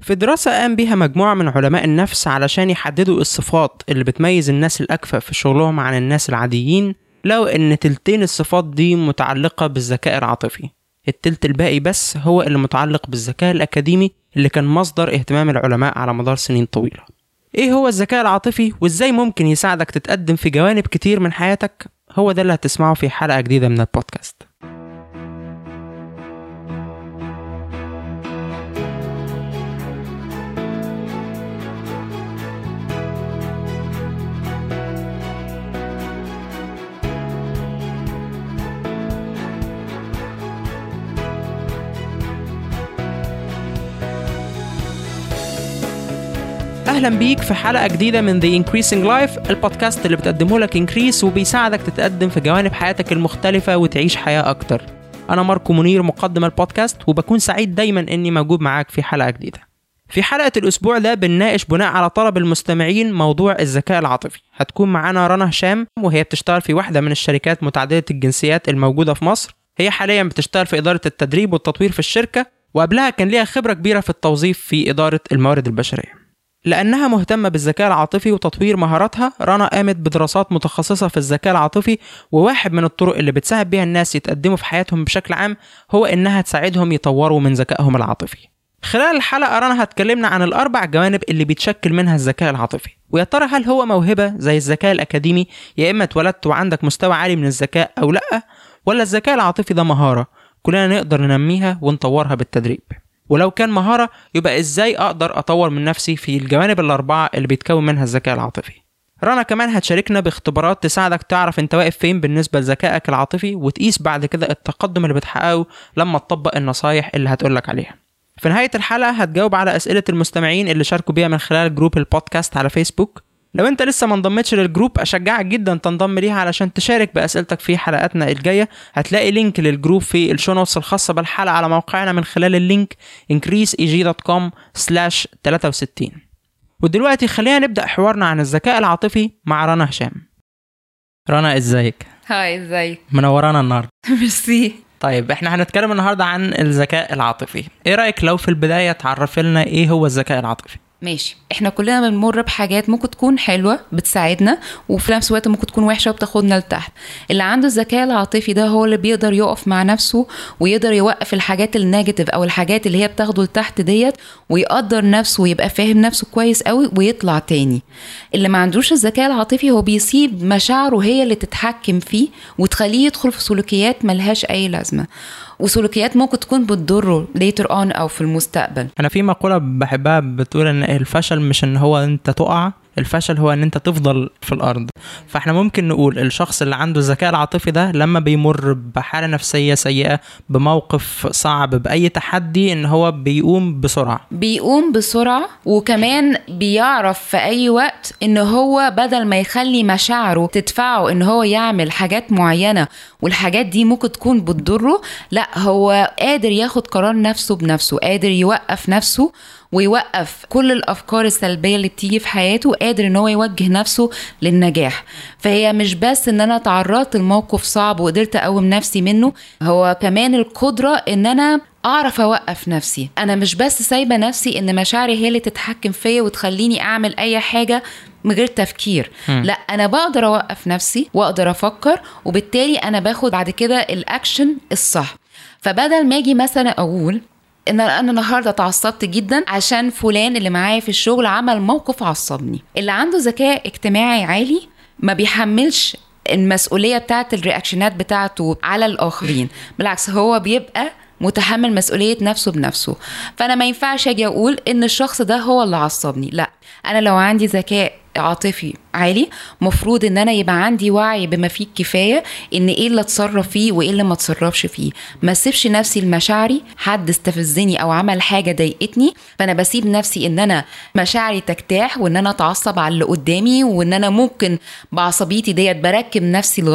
في دراسة قام بيها مجموعة من علماء النفس علشان يحددوا الصفات اللي بتميز الناس الأكفأ في شغلهم عن الناس العاديين، لقوا إن تلتين الصفات دي متعلقة بالذكاء العاطفي، التلت الباقي بس هو اللي متعلق بالذكاء الأكاديمي اللي كان مصدر اهتمام العلماء على مدار سنين طويلة. إيه هو الذكاء العاطفي وإزاي ممكن يساعدك تتقدم في جوانب كتير من حياتك؟ هو ده اللي هتسمعه في حلقة جديدة من البودكاست. أهلا بيك في حلقة جديدة من The Increasing Life، البودكاست اللي بتقدمه لك إنكريس وبيساعدك تتقدم في جوانب حياتك المختلفة وتعيش حياة أكتر. أنا ماركو منير مقدم البودكاست، وبكون سعيد دايما إني موجود معاك في حلقة جديدة. في حلقة الأسبوع ده بنناقش بناء على طلب المستمعين موضوع الذكاء العاطفي. هتكون معانا رنا هشام، وهي بتشتغل في واحدة من الشركات متعددة الجنسيات الموجودة في مصر. هي حاليا بتشتغل في إدارة التدريب والتطوير في الشركة، وقبلها كان ليها خبرة كبيرة في التوظيف في إدارة الموارد البشرية. لأنها مهتمة بالذكاء العاطفي وتطوير مهاراتها، رنا قامت بدراسات متخصصة في الذكاء العاطفي، وواحد من الطرق اللي بتساعد بيها الناس يتقدموا في حياتهم بشكل عام هو إنها تساعدهم يطوروا من ذكائهم العاطفي. خلال الحلقة رنا هتكلمنا عن الأربع جوانب اللي بيتشكل منها الذكاء العاطفي، ويا ترى هل هو موهبة زي الذكاء الأكاديمي، يا إما اتولدت وعندك مستوى عالي من الذكاء أو لأ، ولا الذكاء العاطفي ده مهارة كلنا نقدر ننميها ونطورها بالتدريب؟ ولو كان مهارة يبقى ازاي اقدر اطور من نفسي في الجوانب الاربعة اللي بيتكون منها الذكاء العاطفي. رنا كمان هتشاركنا باختبارات تساعدك تعرف انت واقف فين بالنسبة لذكائك العاطفي، وتقيس بعد كده التقدم اللي بتحققه لما تطبق النصايح اللي هتقولك عليها. في نهاية الحلقة هتجاوب على اسئلة المستمعين اللي شاركوا بيها من خلال جروب البودكاست على فيسبوك. لو انت لسه ما انضمتش للجروب اشجعك جدا تنضم ليها علشان تشارك باسئلتك في حلقاتنا الجايه. هتلاقي لينك للجروب في الشو نوتس الخاصه بالحلقه على موقعنا من خلال اللينك increaseeg.com/63. ودلوقتي خلينا نبدا حوارنا عن الذكاء العاطفي مع رنا هشام. رنا ازيك؟ هاي ازيك؟ منورانا النهارده. ميرسي. طيب احنا هنتكلم النهارده عن الذكاء العاطفي. ايه رايك لو في البدايه تعرف لنا ايه هو الذكاء العاطفي؟ ماشي. احنا كلنا بنمر بحاجات ممكن تكون حلوة بتساعدنا، وفي نفس الوقت ممكن تكون وحشة وبتاخدنا لتحت. اللي عنده الذكاء العاطفي ده هو اللي بيقدر يقف مع نفسه ويقدر يوقف الحاجات النيجاتيف او الحاجات اللي هي بتاخده لتحت ديت، ويقدر نفسه ويبقى فاهم نفسه كويس قوي ويطلع تاني. اللي ما عندوش الذكاء العاطفي هو بيسيب مشاعره هي اللي تتحكم فيه وتخليه يدخل في سلوكيات ملهاش اي لازمة، وسلوكيات ممكن تكون بتضره later on أو في المستقبل. أنا في مقولة بحبها بتقول إن الفشل مش إن هو أنت تقع، الفشل هو إن أنت تفضل في الأرض. فإحنا ممكن نقول الشخص اللي عنده الذكاء العاطفي ده لما بيمر بحالة نفسية سيئة، بموقف صعب، بأي تحدي، إن هو بيقوم بسرعة، وكمان بيعرف في أي وقت إن هو بدل ما يخلي مشاعره تدفعه إن هو يعمل حاجات معينة والحاجات دي ممكن تكون بتضره، لا هو قادر ياخد قرار نفسه بنفسه، قادر يوقف نفسه ويوقف كل الأفكار السلبية اللي بتيجي في حياته، قادر ان هو يوجه نفسه للنجاح. فهي مش بس ان انا تعرضت لموقف صعب وقدرت اقوم نفسي منه، هو كمان القدرة ان انا اعرف اوقف نفسي. انا مش بس سايبة نفسي ان مشاعري هي اللي تتحكم فيا وتخليني اعمل اي حاجة من غير تفكير، لا انا بقدر اوقف نفسي واقدر افكر، وبالتالي انا باخد بعد كده الاكشن الصح. فبدل ما اجي مثلا اقول ان انا النهارده اتعصبت جدا عشان فلان اللي معايا في الشغل عمل موقف عصبني، اللي عنده ذكاء اجتماعي عالي ما بيحملش المسؤوليه بتاعه الرياكشنات بتاعته على الاخرين، بالعكس هو بيبقى متحمل مسؤوليه نفسه بنفسه. فانا ما ينفعش اجي اقول ان الشخص ده هو اللي عصبني، لا انا لو عندي ذكاء عاطفي عالي مفروض ان انا يبقى عندي وعي بما فيه الكفايه ان ايه اللي اتصرف فيه وايه اللي ما اتصرفش فيه. ما اسيبش نفسي لمشاعري، حد استفزني او عمل حاجه ضايقتني فانا بسيب نفسي ان انا مشاعري تجتاح وان انا اتعصب على اللي قدامي، وان انا ممكن بعصبيتي ديت بركب نفسي الغلط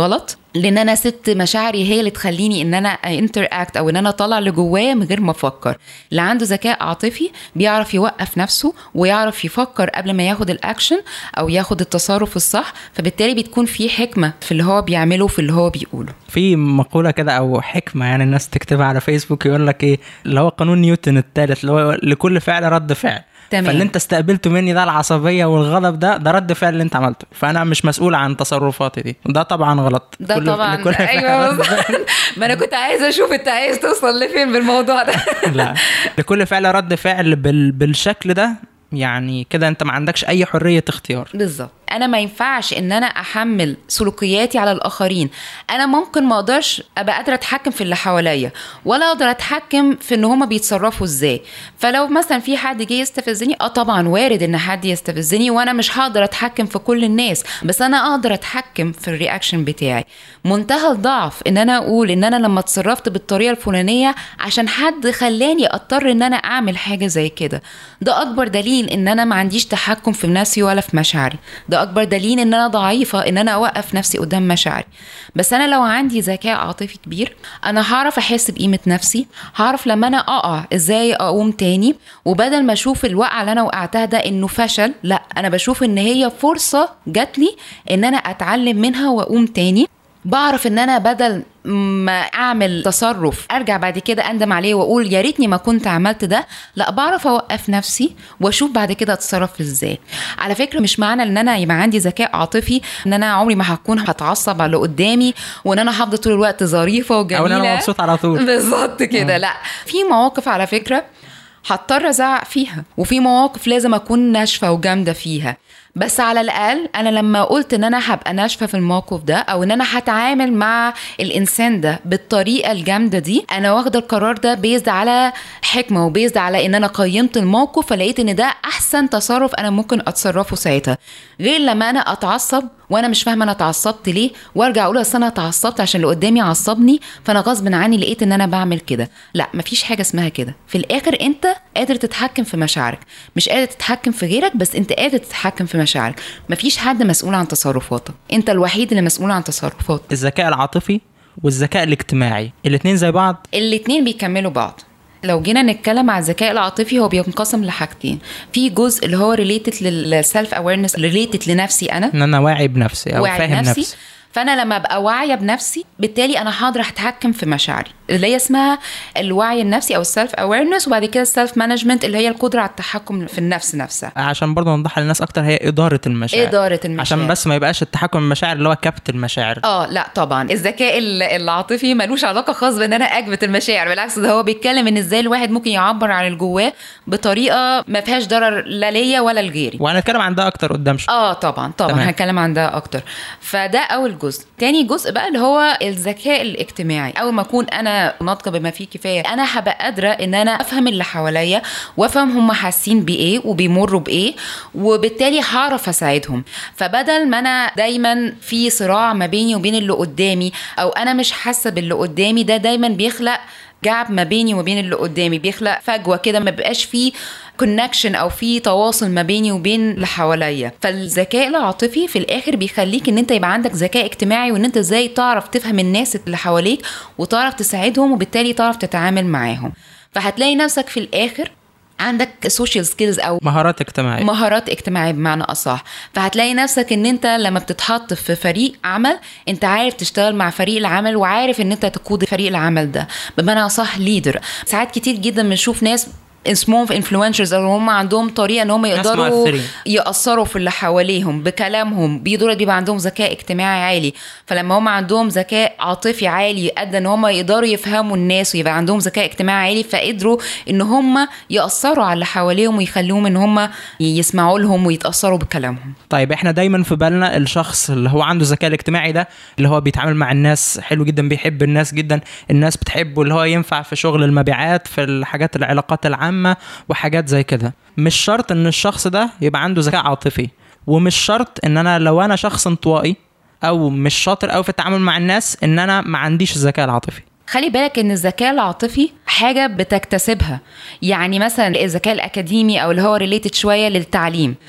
لان انا سبت مشاعري هي اللي تخليني ان انا انتراكت او ان انا اطلع اللي جوايا من غير ما افكر. اللي عنده ذكاء عاطفي بيعرف يوقف نفسه ويعرف يفكر قبل ما ياخد الاكشن او ياخد التصرف الصح، فبالتالي بتكون في حكمة في اللي هو بيعمله في اللي هو بيقوله. في مقولة كده او حكمة يعني الناس تكتبها على فيسبوك، يقول لك ايه اللي هو قانون نيوتن الثالث، اللي هو لكل فعل رد فعل. تمام. فاللي انت استقبلته مني ده العصبيه والغضب ده رد فعل اللي انت عملته، فانا مش مسؤول عن تصرفاتي دي. ده طبعا غلط. ده طبعا ايوه ما انا كنت عايزه اشوف انت عايز توصل لفين بالموضوع ده. لا، لكل فعل رد فعل بالشكل ده، يعني كده انت ما عندكش اي حريه اختيار. بالظبط. انا ما ينفعش ان انا احمل سلوكياتي على الاخرين. انا ممكن ما اقدرش ابقى قادره اتحكم في اللي حواليا، ولا اقدر اتحكم في ان هما بيتصرفوا ازاي. فلو مثلا في حد جه يستفزني، طبعا وارد ان حد يستفزني، وانا مش هقدر اتحكم في كل الناس، بس انا اقدر اتحكم في الرياكشن بتاعي. منتهى الضعف ان انا اقول ان انا لما اتصرفت بالطريقه الفلانيه عشان حد خلاني اضطر ان انا اعمل حاجه زي كده. ده اكبر دليل ان انا ما عنديش تحكم في نفسي ولا في مشاعري. ده اكبر دليل ان انا ضعيفه ان انا اوقف نفسي قدام مشاعري. بس انا لو عندي ذكاء عاطفي كبير، انا هعرف احس بقيمه نفسي، هعرف لما انا اقع ازاي اقوم تاني، وبدل ما اشوف الوقعه اللي انا وقعتها ده انه فشل، لا انا بشوف ان هي فرصه جات لي ان انا اتعلم منها واقوم تاني. بعرف ان انا بدل ما اعمل تصرف ارجع بعد كده اندم عليه واقول يا ريتني ما كنت عملت ده، لا بعرف اوقف نفسي واشوف بعد كده اتصرف ازاي. على فكره مش معنى ان انا يبقى عندي ذكاء عاطفي ان انا عمري ما هكون هتعصب على اللي قدامي وان انا هفضل طول الوقت ظريفه وجميله او انا مبسوط على طول. بالظبط كده. لا، في مواقف على فكره هضطر ازعق فيها، وفي مواقف لازم اكون ناشفه وجامده فيها. بس على الأقل أنا لما قلت إن أنا هبقى ناشفة في الموقف ده، أو إن أنا هتعامل مع الإنسان ده بالطريقة الجامدة دي، أنا واخدة القرار ده بيزد على حكمة وبيزد على إن أنا قيمت الموقف فلقيت إن ده أحسن تصرف أنا ممكن أتصرفه ساعتها، غير لما أنا أتعصب وانا مش فاهمه انا اتعصبت ليه وارجع اقول اصل انا اتعصبت عشان اللي قدامي عصبني فانا غصب عني لقيت ان انا بعمل كده. لا، مفيش حاجه اسمها كده. في الاخر انت قادر تتحكم في مشاعرك، مش قادر تتحكم في غيرك، بس انت قادر تتحكم في مشاعرك. مفيش حد مسؤول عن تصرفاتك، انت الوحيد اللي مسؤول عن تصرفاتك. الذكاء العاطفي والذكاء الاجتماعي الاتنين زي بعض؟ الاتنين بيكملوا بعض. لو جينا نتكلم عن الذكاء العاطفي هو بينقسم لحاجتين. في جزء اللي هو ريليتد للسلف اويرنس، ريليتد لنفسي انا، ان انا واعي بنفسي او فاهم نفسي. فانا لما ابقى واعيه بنفسي بالتالي انا هقدر اتحكم في مشاعري اللي هي اسمها الوعي النفسي او السلف اويرنس، وبعد كده السلف مانجمنت اللي هي القدره على التحكم في النفس نفسها. عشان برضه نوضح للناس اكتر، هي اداره المشاعر. عشان بس ما يبقاش التحكم بالمشاعر اللي هو كبت المشاعر. لا طبعا الذكاء العاطفي ملوش علاقه خاص بان انا اكبت المشاعر، بالعكس ده هو بيتكلم ان ازاي الواحد ممكن يعبر عن الجواه بطريقه ما فيهاش ضرر لا ليا ولا لغيري. وهنتكلم عن ده اكتر قدام شويه. طبعا هنتكلم عن ده اكتر. فده اول جزء. تاني جزء بقى اللي هو الذكاء الاجتماعي. اول ما اكون انا ناطقه بما فيه كفايه، انا هبقى قادره ان انا افهم اللي حواليا وافهم هم حاسين بايه وبيمروا بايه، وبالتالي هعرف اساعدهم. فبدل ما انا دايما في صراع ما بيني وبين اللي قدامي، او انا مش حاسه باللي قدامي، ده دايما بيخلق جاب ما بيني وبين اللي قدامي، بيخلق فجوه كده، ما بقاش فيه كونكشن او في تواصل ما بيني وبين اللي حواليا. فالذكاء العاطفي في الاخر بيخليك ان انت يبقى عندك ذكاء اجتماعي، وان انت ازاي تعرف تفهم الناس اللي حواليك وتعرف تساعدهم، وبالتالي تعرف تتعامل معاهم. فهتلاقي نفسك في الاخر عندك سوشيال سكيلز او مهارات اجتماعيه بمعنى اصح. فهتلاقي نفسك ان انت لما بتتحط في فريق عمل، انت عارف تشتغل مع فريق العمل، وعارف ان انت تقود فريق العمل ده بمعنى اصح ليدر. ساعات كتير جدا بنشوف ناس اسمهم في انفلونسرز، او هم عندهم طريقه ان هم يقدروا ياثروا في اللي حواليهم بكلامهم، بيبقى عندهم ذكاء اجتماعي عالي. فلما هم عندهم ذكاء عاطفي عالي ادى ان هم يقدروا يفهموا الناس ويبقى عندهم ذكاء اجتماعي عالي، فقدروا ان هم ياثروا على اللي حواليهم ويخلوهم ان هم يسمعوا لهم ويتاثروا بكلامهم. طيب احنا دايما في بالنا الشخص اللي هو عنده ذكاء اجتماعي ده اللي هو بيتعامل مع الناس حلو جدا، بيحب الناس جدا، الناس بتحبه، اللي هو ينفع في شغل المبيعات، في الحاجات العلاقات العامة وحاجات زي كده. مش شرط ان الشخص ده يبقى عنده ذكاء عاطفي، ومش شرط ان انا لو انا شخص انطوائي او مش شاطر او في التعامل مع الناس ان انا ما عنديش الذكاء العاطفي. خلي بالك ان الذكاء العاطفي حاجة بتكتسبها. يعني مثلا الذكاء الاكاديمي او اللي هو ريليتد شوية للتعليم،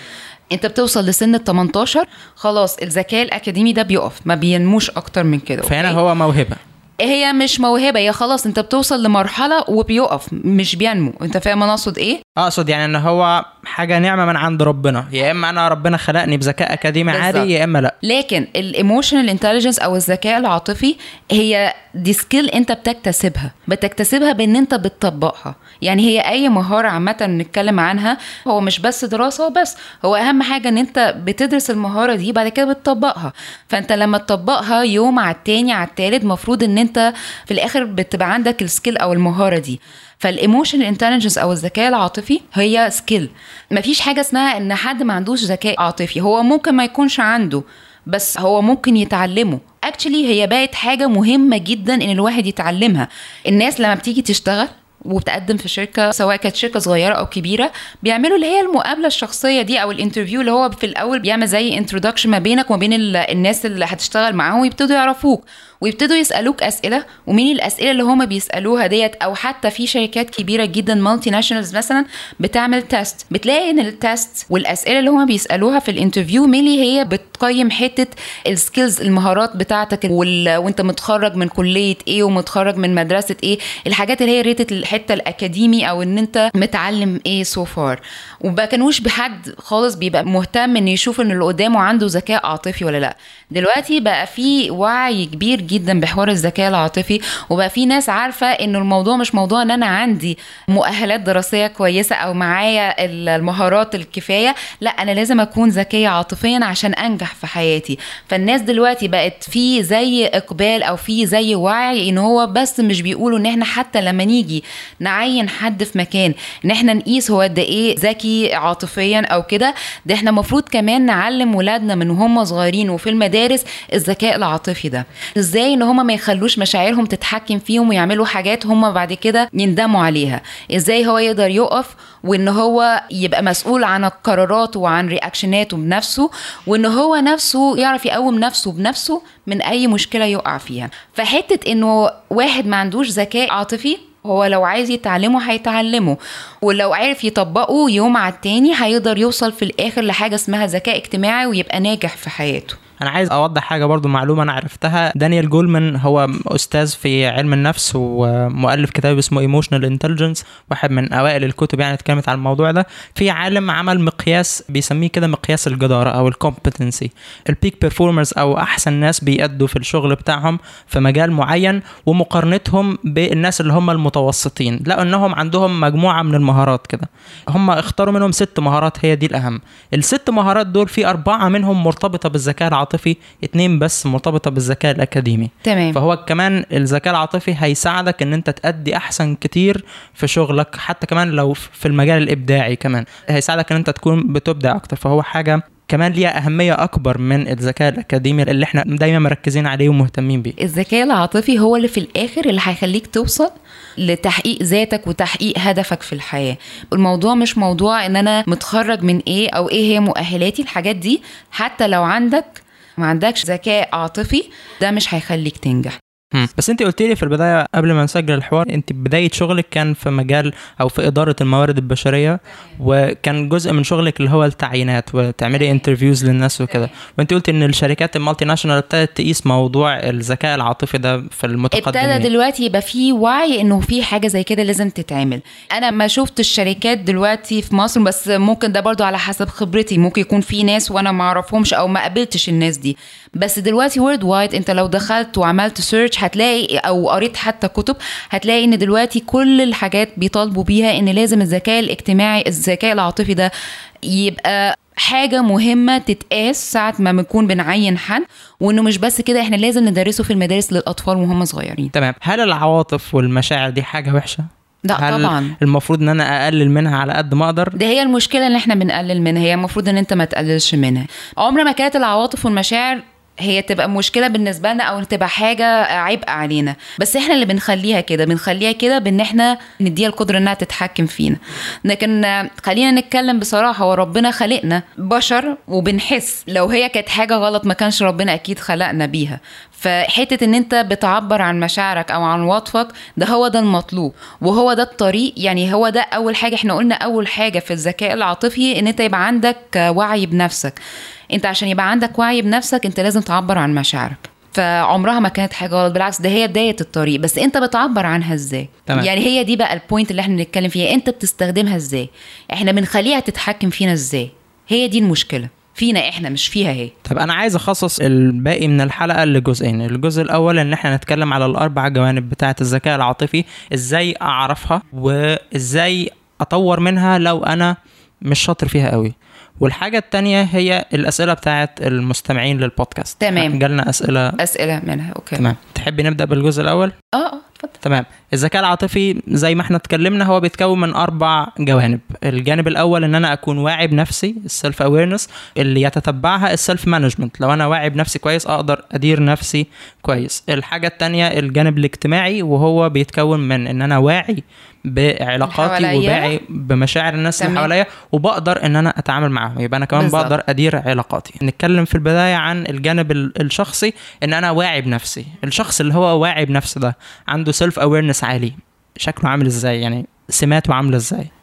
انت بتوصل لسن ال 18 خلاص الذكاء الاكاديمي ده بيقف، ما بينموش اكتر من كده. فهنا هو موهبة، هي مش موهبة، هي خلاص انت بتوصل لمرحلة وبيقف مش بينمو. انت فاهم انا اقصد ايه؟ اقصد يعني ان هو حاجة نعمة من عند ربنا، يا اما انا ربنا خلقني بذكاء اكاديمي عادي يا اما لا. لكن الايموشنال انتليجنس او الذكاء العاطفي هي دي سكيل انت بتكتسبها بان انت بتطبقها. يعني هي اي مهارة عامة نتكلم عنها هو مش بس دراسة بس، هو اهم حاجة ان انت بتدرس المهارة دي بعد كده بتطبقها. فانت لما تطبقها يوم على التاني على التالت مفروض ان انت في الاخر بتبقى عندك السكيل او المهارة دي. فالايموشنال انتليجنس او الذكاء العاطفي هي سكيل. مفيش حاجة اسمها ان حد ما عندوش ذكاء عاطفي، هو ممكن ما يكونش عنده بس هو ممكن يتعلمه. اكشلي هي بقت حاجة مهمة جدا ان الواحد يتعلمها. الناس لما بتيجي تشتغل وبتقدم في شركة سواء كانت شركة صغيرة أو كبيرة بيعملوا اللي هي المقابلة الشخصية دي أو الانترفيو اللي هو في الأول بيعمل زي انترودكشن ما بينك وما بين الناس اللي هتشتغل معاهم ويبتدوا يعرفوك ويبتدوا يسألوك أسئلة. ومين الأسئلة اللي هما بيسألوها ديت؟ أو حتى في شركات كبيرة جدا مالتي ناشونالز مثلا بتعمل تيست، بتلاقي إن التيست والأسئلة اللي هما بيسألوها في الانترفيو ميلي هي بتقيم حتة السكيلز المهارات بتاعتك وانت متخرج من كلية ايه ومتخرج من مدرسة ايه، الحاجات اللي هي ريتة الحتة الأكاديمي أو إن انت متعلم ايه سو فار. وما كانوش بحد خالص بيبقى مهتم إن يشوف إن اللي قدامه عنده ذكاء عاطفي ولا لأ. دلوقتي بقى في وعي كبير جدا بحوار الذكاء العاطفي، وبقى في ناس عارفة إنه الموضوع مش موضوع إن أنا عندي مؤهلات دراسية كويسة أو معايا المهارات الكفاية، لا أنا لازم أكون ذكية عاطفيا عشان أنجح في حياتي. فالناس دلوقتي بقت في زي إقبال أو في زي وعي إن هو بس مش بيقولوا إن إحنا حتى لما نيجي نعين حد في مكان إن إحنا نقيس هو قد إيه ذكي عاطفيا أو كده، ده إحنا مفروض كمان نعلم ولادنا من هم صغيرين وفي المدارس الذكاء العاطفي ده، ازاي ان هم ما يخلوش مشاعرهم تتحكم فيهم ويعملوا حاجات هم بعد كده يندموا عليها، ازاي هو يقدر يقف وان هو يبقى مسؤول عن القرارات وعن رياكشناته بنفسه، وان هو نفسه يعرف يقوم نفسه بنفسه من اي مشكلة يقع فيها. فحتة انه واحد ما عندوش ذكاء عاطفي هو لو عايز يتعلمه هيتعلمه، ولو عارف يطبقه يوم على التاني هيقدر يوصل في الآخر لحاجة اسمها ذكاء اجتماعي ويبقى ناجح في حياته. انا عايز اوضح حاجه برضو، معلومه انا عرفتها. دانيال جولمان هو استاذ في علم النفس ومؤلف كتاب اسمه ايموشنال انتليجنس، واحد من اوائل الكتب يعني اتكلمت عن الموضوع ده. في عالم عمل مقياس بيسميه كده مقياس الجداره او الكومبتنسي، البيك بيرفورمرز او احسن ناس بيأدوا في الشغل بتاعهم في مجال معين، ومقارنتهم بالناس اللي هم المتوسطين. لقوا انهم عندهم مجموعه من المهارات كده، هم اختاروا منهم 6 مهارات هي دي الاهم. ال6 مهارات دول في 4 منهم مرتبطه بالذكاء العاطفي، 2 بس مرتبطة بالذكاء الأكاديمي. تمام. فهو كمان الذكاء العاطفي هيساعدك ان انت تأدي احسن كتير في شغلك، حتى كمان لو في المجال الإبداعي كمان هيساعدك ان انت تكون بتبدع اكتر. فهو حاجة كمان ليها أهمية أكبر من الذكاء الأكاديمي اللي احنا دايما مركزين عليه ومهتمين بيه. الذكاء العاطفي هو اللي في الآخر اللي هيخليك توصل لتحقيق ذاتك وتحقيق هدفك في الحياة. الموضوع مش موضوع ان انا متخرج من ايه او ايه هي مؤهلاتي، الحاجات دي حتى لو ما عندكش ذكاء عاطفي ده مش هيخليك تنجح. بس انت قلت لي في البدايه قبل ما نسجل الحوار، انت بدايه شغلك كان في مجال او في اداره الموارد البشريه، وكان جزء من شغلك اللي هو التعيينات وتعملي انترفيوز للناس وكده، وانت قلت ان الشركات المالتي ناشونال ابتدت تقيس موضوع الذكاء العاطفي ده في المتقدمين. ابتدى دلوقتي يبقى في وعي انه في حاجه زي كده لازم تتعمل. انا ما شفت الشركات دلوقتي في مصر، بس ممكن ده برضو على حسب خبرتي، ممكن يكون في ناس وانا ما اعرفهمش او ما قابلتش الناس دي. بس دلوقتي وورد وايد انت لو دخلت وعملت سيرش هتلاقي او قريت حتى كتب هتلاقي ان دلوقتي كل الحاجات بيطالبوا بيها ان لازم الذكاء الاجتماعي الذكاء العاطفي ده يبقى حاجة مهمة تتقاس ساعة ما بنكون بنعين حد، وانه مش بس كده احنا لازم ندرسه في المدارس للاطفال وهم صغيرين. تمام. هل العواطف والمشاعر دي حاجة وحشة؟ لا طبعا. المفروض ان انا اقلل منها على قد ما اقدر؟ ده هي المشكلة ان احنا بنقلل منها، هي المفروض ان انت ما تقللش منها. عمر ما كانت العواطف والمشاعر هي تبقى مشكلة بالنسبة لنا او تبقى حاجة عبء علينا، بس احنا اللي بنخليها كده بان احنا نديها القدرة انها تتحكم فينا. لكن خلينا نتكلم بصراحة، وربنا خلقنا بشر وبنحس، لو هي كانت حاجة غلط ما كانش ربنا اكيد خلقنا بيها. فحته ان انت بتعبر عن مشاعرك او عن وصفك ده المطلوب، وهو ده الطريق. يعني هو ده اول حاجه احنا قلنا، اول حاجه في الذكاء العاطفي ان انت يبقى عندك وعي بنفسك. انت عشان يبقى عندك وعي بنفسك انت لازم تعبر عن مشاعرك، فعمرها ما كانت حاجه غلط، بالعكس ده هي بدايه الطريق، بس انت بتعبر عنها ازاي؟ تمام. يعني هي دي بقى البوينت اللي احنا بنتكلم فيها، انت بتستخدمها ازاي، احنا بنخليها تتحكم فينا ازاي، هي دي المشكله فينا احنا مش فيها هي. طب انا عايز اخصص الباقي من الحلقه لجزئين. الجزء الاول ان احنا نتكلم على الاربع جوانب بتاعه الذكاء العاطفي، ازاي اعرفها وازاي اطور منها لو انا مش شاطر فيها قوي. والحاجه التانية هي الاسئله بتاعه المستمعين للبودكاست. تمام، جالنا اسئله منها. اوكي تمام. تحبي نبدا بالجزء الاول؟ اتفضل. تمام. الذكاء العاطفي زي ما احنا اتكلمنا هو بيتكون من 4 جوانب. الجانب الاول ان انا اكون واعي بنفسي، السيلف اويرنس، اللي يتتبعها السيلف مانجمنت، لو انا واعي بنفسي كويس اقدر ادير نفسي كويس. الحاجه الثانيه الجانب الاجتماعي، وهو بيتكون من ان انا واعي بعلاقاتي وواعي بمشاعر الناس اللي حواليا وبقدر ان انا اتعامل معاهم، يبقى انا كمان بالزبط. بقدر ادير علاقاتي. نتكلم في البدايه عن الجانب الشخصي، ان انا واعي بنفسي. الشخص اللي هو واعي بنفسه ده عنده سيلف اويرنس عالي، شكله عامل ازاي؟ يعني سماته عامله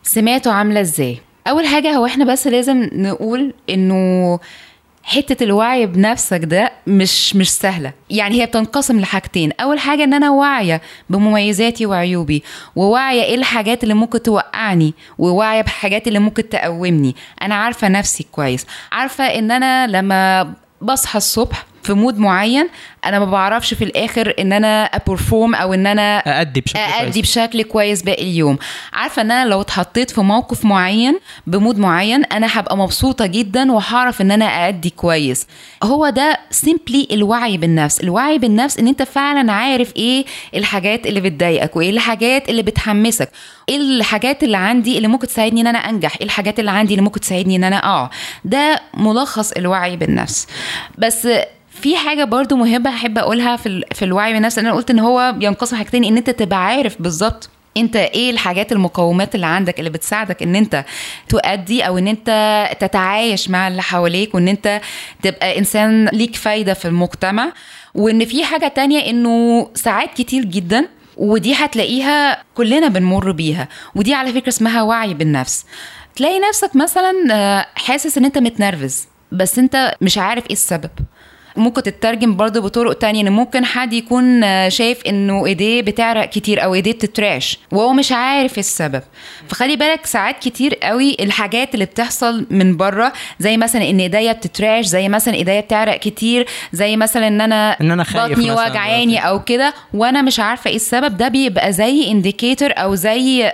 ازاي؟ اول حاجه هو احنا بس لازم نقول انه حتة الوعي بنفسك ده مش سهلة. يعني هي بتنقسم لحاجتين. أول حاجة إن أنا واعية بمميزاتي وعيوبي، وواعية إيه الحاجات اللي ممكن توقعني، وواعية بحاجات اللي ممكن تقومني. أنا عارفة نفسي كويس، عارفة إن أنا لما بصحى الصبح في مود معين انا ما بعرفش في الاخر ان انا ابرفورم او ان انا أأدي بشكل كويس باقي اليوم. عارفه ان انا لو اتحطيت في موقف معين بمود معين انا هبقى مبسوطه جدا وهعرف ان انا أأدي كويس. هو ده سيمبلي الوعي بالنفس. الوعي بالنفس ان انت فعلا عارف ايه الحاجات اللي بتضايقك، وايه الحاجات اللي بتحمسك، ايه الحاجات اللي عندي اللي ممكن تساعدني ان انا انجح، ايه الحاجات اللي عندي اللي ممكن تساعدني ان انا ده ملخص الوعي بالنفس. بس في حاجة برضو مهمة أحب أقولها في الوعي بالنفس. أنا قلت إن هو ينقسم حاجتين، إن أنت تبقى عارف بالظبط أنت إيه الحاجات المقومات اللي عندك اللي بتساعدك إن أنت تؤدي أو إن أنت تتعايش مع اللي حواليك، وإن أنت تبقى إنسان ليك فايدة في المجتمع. وإن في حاجة تانية إنه ساعات كتير جدا، ودي هتلاقيها كلنا بنمر بيها، ودي على فكرة اسمها وعي بالنفس. تلاقي نفسك مثلا حاسس إن أنت متنرفز بس أنت مش عارف إيه السبب. ممكن تترجم برضو بطرق تانية، ان ممكن حد يكون شايف انه ايديه بتعرق كتير او ايديه بتترعش وهو مش عارف السبب. فخلي بالك ساعات كتير قوي الحاجات اللي بتحصل من بره، زي مثلا ان ايديا بتترعش، زي مثلا ايديا بتعرق كتير، زي مثلا ان انا بطني وجعاني او كده وانا مش عارفه ايه السبب، ده بيبقى زي انديكيتور او زي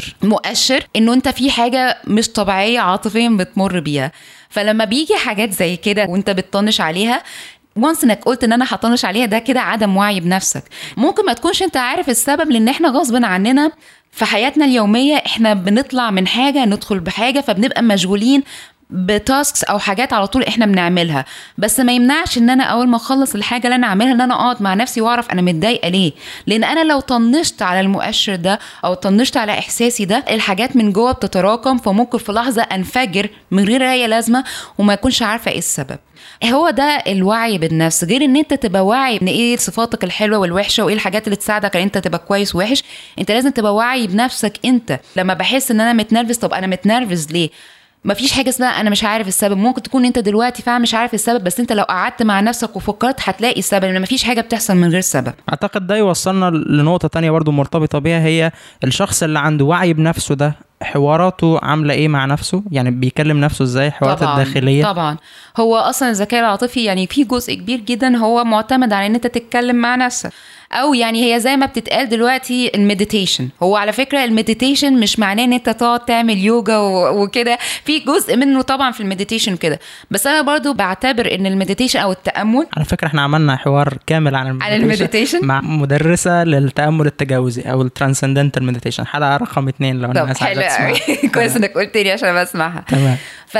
مؤشر انه انت في حاجه مش طبيعيه عاطفيا بتمر بيها. فلما بيجي حاجات زي كده وانت بتطنش عليها، وانس انك قلت ان انا هطنش عليها، ده كده عدم وعي بنفسك. ممكن ما تكونش انت عارف السبب، لان احنا غصب عننا في حياتنا اليومية احنا بنطلع من حاجة ندخل بحاجة، فبنبقى مشغولين بتاسكس او حاجات على طول احنا بنعملها. بس ما يمنعش ان انا اول ما اخلص الحاجه اللي انا اعملها ان انا اقعد مع نفسي واعرف انا متضايقه ليه. لان انا لو طنشت على المؤشر ده او طنشت على احساسي ده، الحاجات من جوه بتتراكم، فممكن في لحظه انفجر من غير اي لازمه وما يكونش عارفه ايه السبب. هو ده الوعي بالنفس. غير ان انت تبقى واعي ان ايه صفاتك الحلوه والوحشه وايه الحاجات اللي تساعدك ان انت تبقى كويس ووحش، انت لازم تبقى واعي بنفسك. انت لما بحس ان انا متنرفز، طب انا متنرفز ليه؟ مفيش حاجه اسمها انا مش عارف السبب. ممكن تكون انت دلوقتي فعلا مش عارف السبب، بس انت لو قعدت مع نفسك وفكرت هتلاقي السبب، لان مفيش حاجه بتحصل من غير سبب. اعتقد ده يوصلنا لنقطه تانية برضو مرتبطه بيها، هي الشخص اللي عنده وعي بنفسه ده حواراته عامله ايه مع نفسه، يعني بيكلم نفسه ازاي، حواراته الداخليه. طبعا هو اصلا الذكاء العاطفي يعني في جزء كبير جدا هو معتمد على ان انت تتكلم مع نفسك، او يعني هي زي ما بتتقال دلوقتي المديتيشن. هو على فكره المديتيشن مش معناه ان انت تقعد تعمل يوجا وكده، في جزء منه طبعا في المديتيشن كده، بس انا برضو بعتبر ان المديتيشن او التامل، على فكره احنا عملنا حوار كامل عن المديتيشن مع مدرسه للتامل التجاوزي او الترانسندنتال مديتيشن، حلقه رقم 2 لو الناس عايزه تسمعها. كويس انك قلت لي عشان بسمعها. تمام.